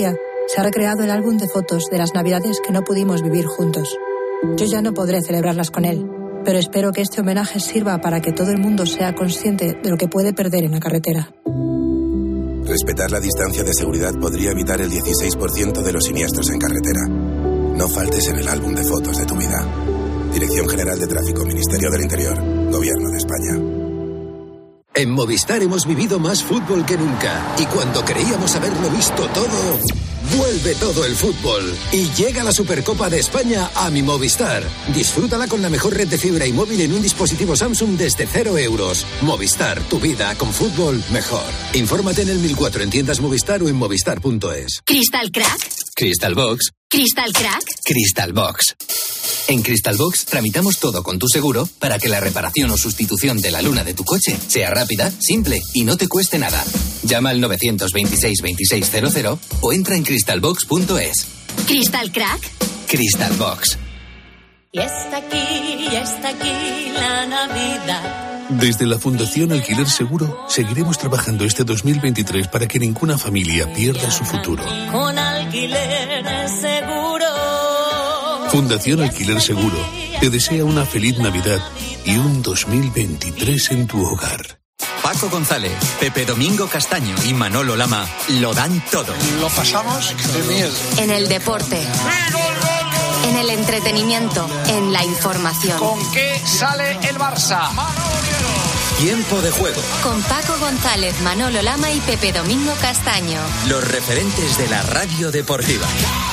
Se ha recreado el álbum de fotos de las navidades que no pudimos vivir juntos. Yo ya no podré celebrarlas con él, pero espero que este homenaje sirva para que todo el mundo sea consciente de lo que puede perder en la carretera. Respetar la distancia de seguridad podría evitar el dieciséis por ciento de los siniestros en carretera. No faltes en el álbum de fotos de tu vida. Dirección General de Tráfico, Ministerio del Interior, Gobierno de España. En Movistar hemos vivido más fútbol que nunca. Y cuando creíamos haberlo visto todo, vuelve todo el fútbol. Y llega la Supercopa de España a mi Movistar. Disfrútala con la mejor red de fibra y móvil en un dispositivo Samsung desde cero euros. Movistar, tu vida con fútbol mejor. Infórmate en el mil cuatro en tiendas Movistar o en movistar punto es. ¿Crystal Crack? Crystal Box. ¿Crystal Crack? Crystal Box. En Crystal Box tramitamos todo con tu seguro para que la reparación o sustitución de la luna de tu coche sea rápida, simple y no te cueste nada. Llama al nueve dos seis, veintiséis cero cero o entra en crystal box punto es. ¿Crystal Crack? Crystal Box. Y está aquí, y está aquí la Navidad. Desde la Fundación Alquiler Seguro seguiremos trabajando este dos mil veintitrés para que ninguna familia pierda su futuro. Con Alquiler Seguro. Fundación Alquiler Seguro te desea una feliz Navidad y un dos mil veintitrés en tu hogar. Paco González, Pepe Domingo Castaño y Manolo Lama lo dan todo. Lo pasamos de miedo. En el deporte. En el entretenimiento. En la información. ¿Con qué sale el Barça? Tiempo de juego. Con Paco González, Manolo Lama y Pepe Domingo Castaño. Los referentes de la radio deportiva.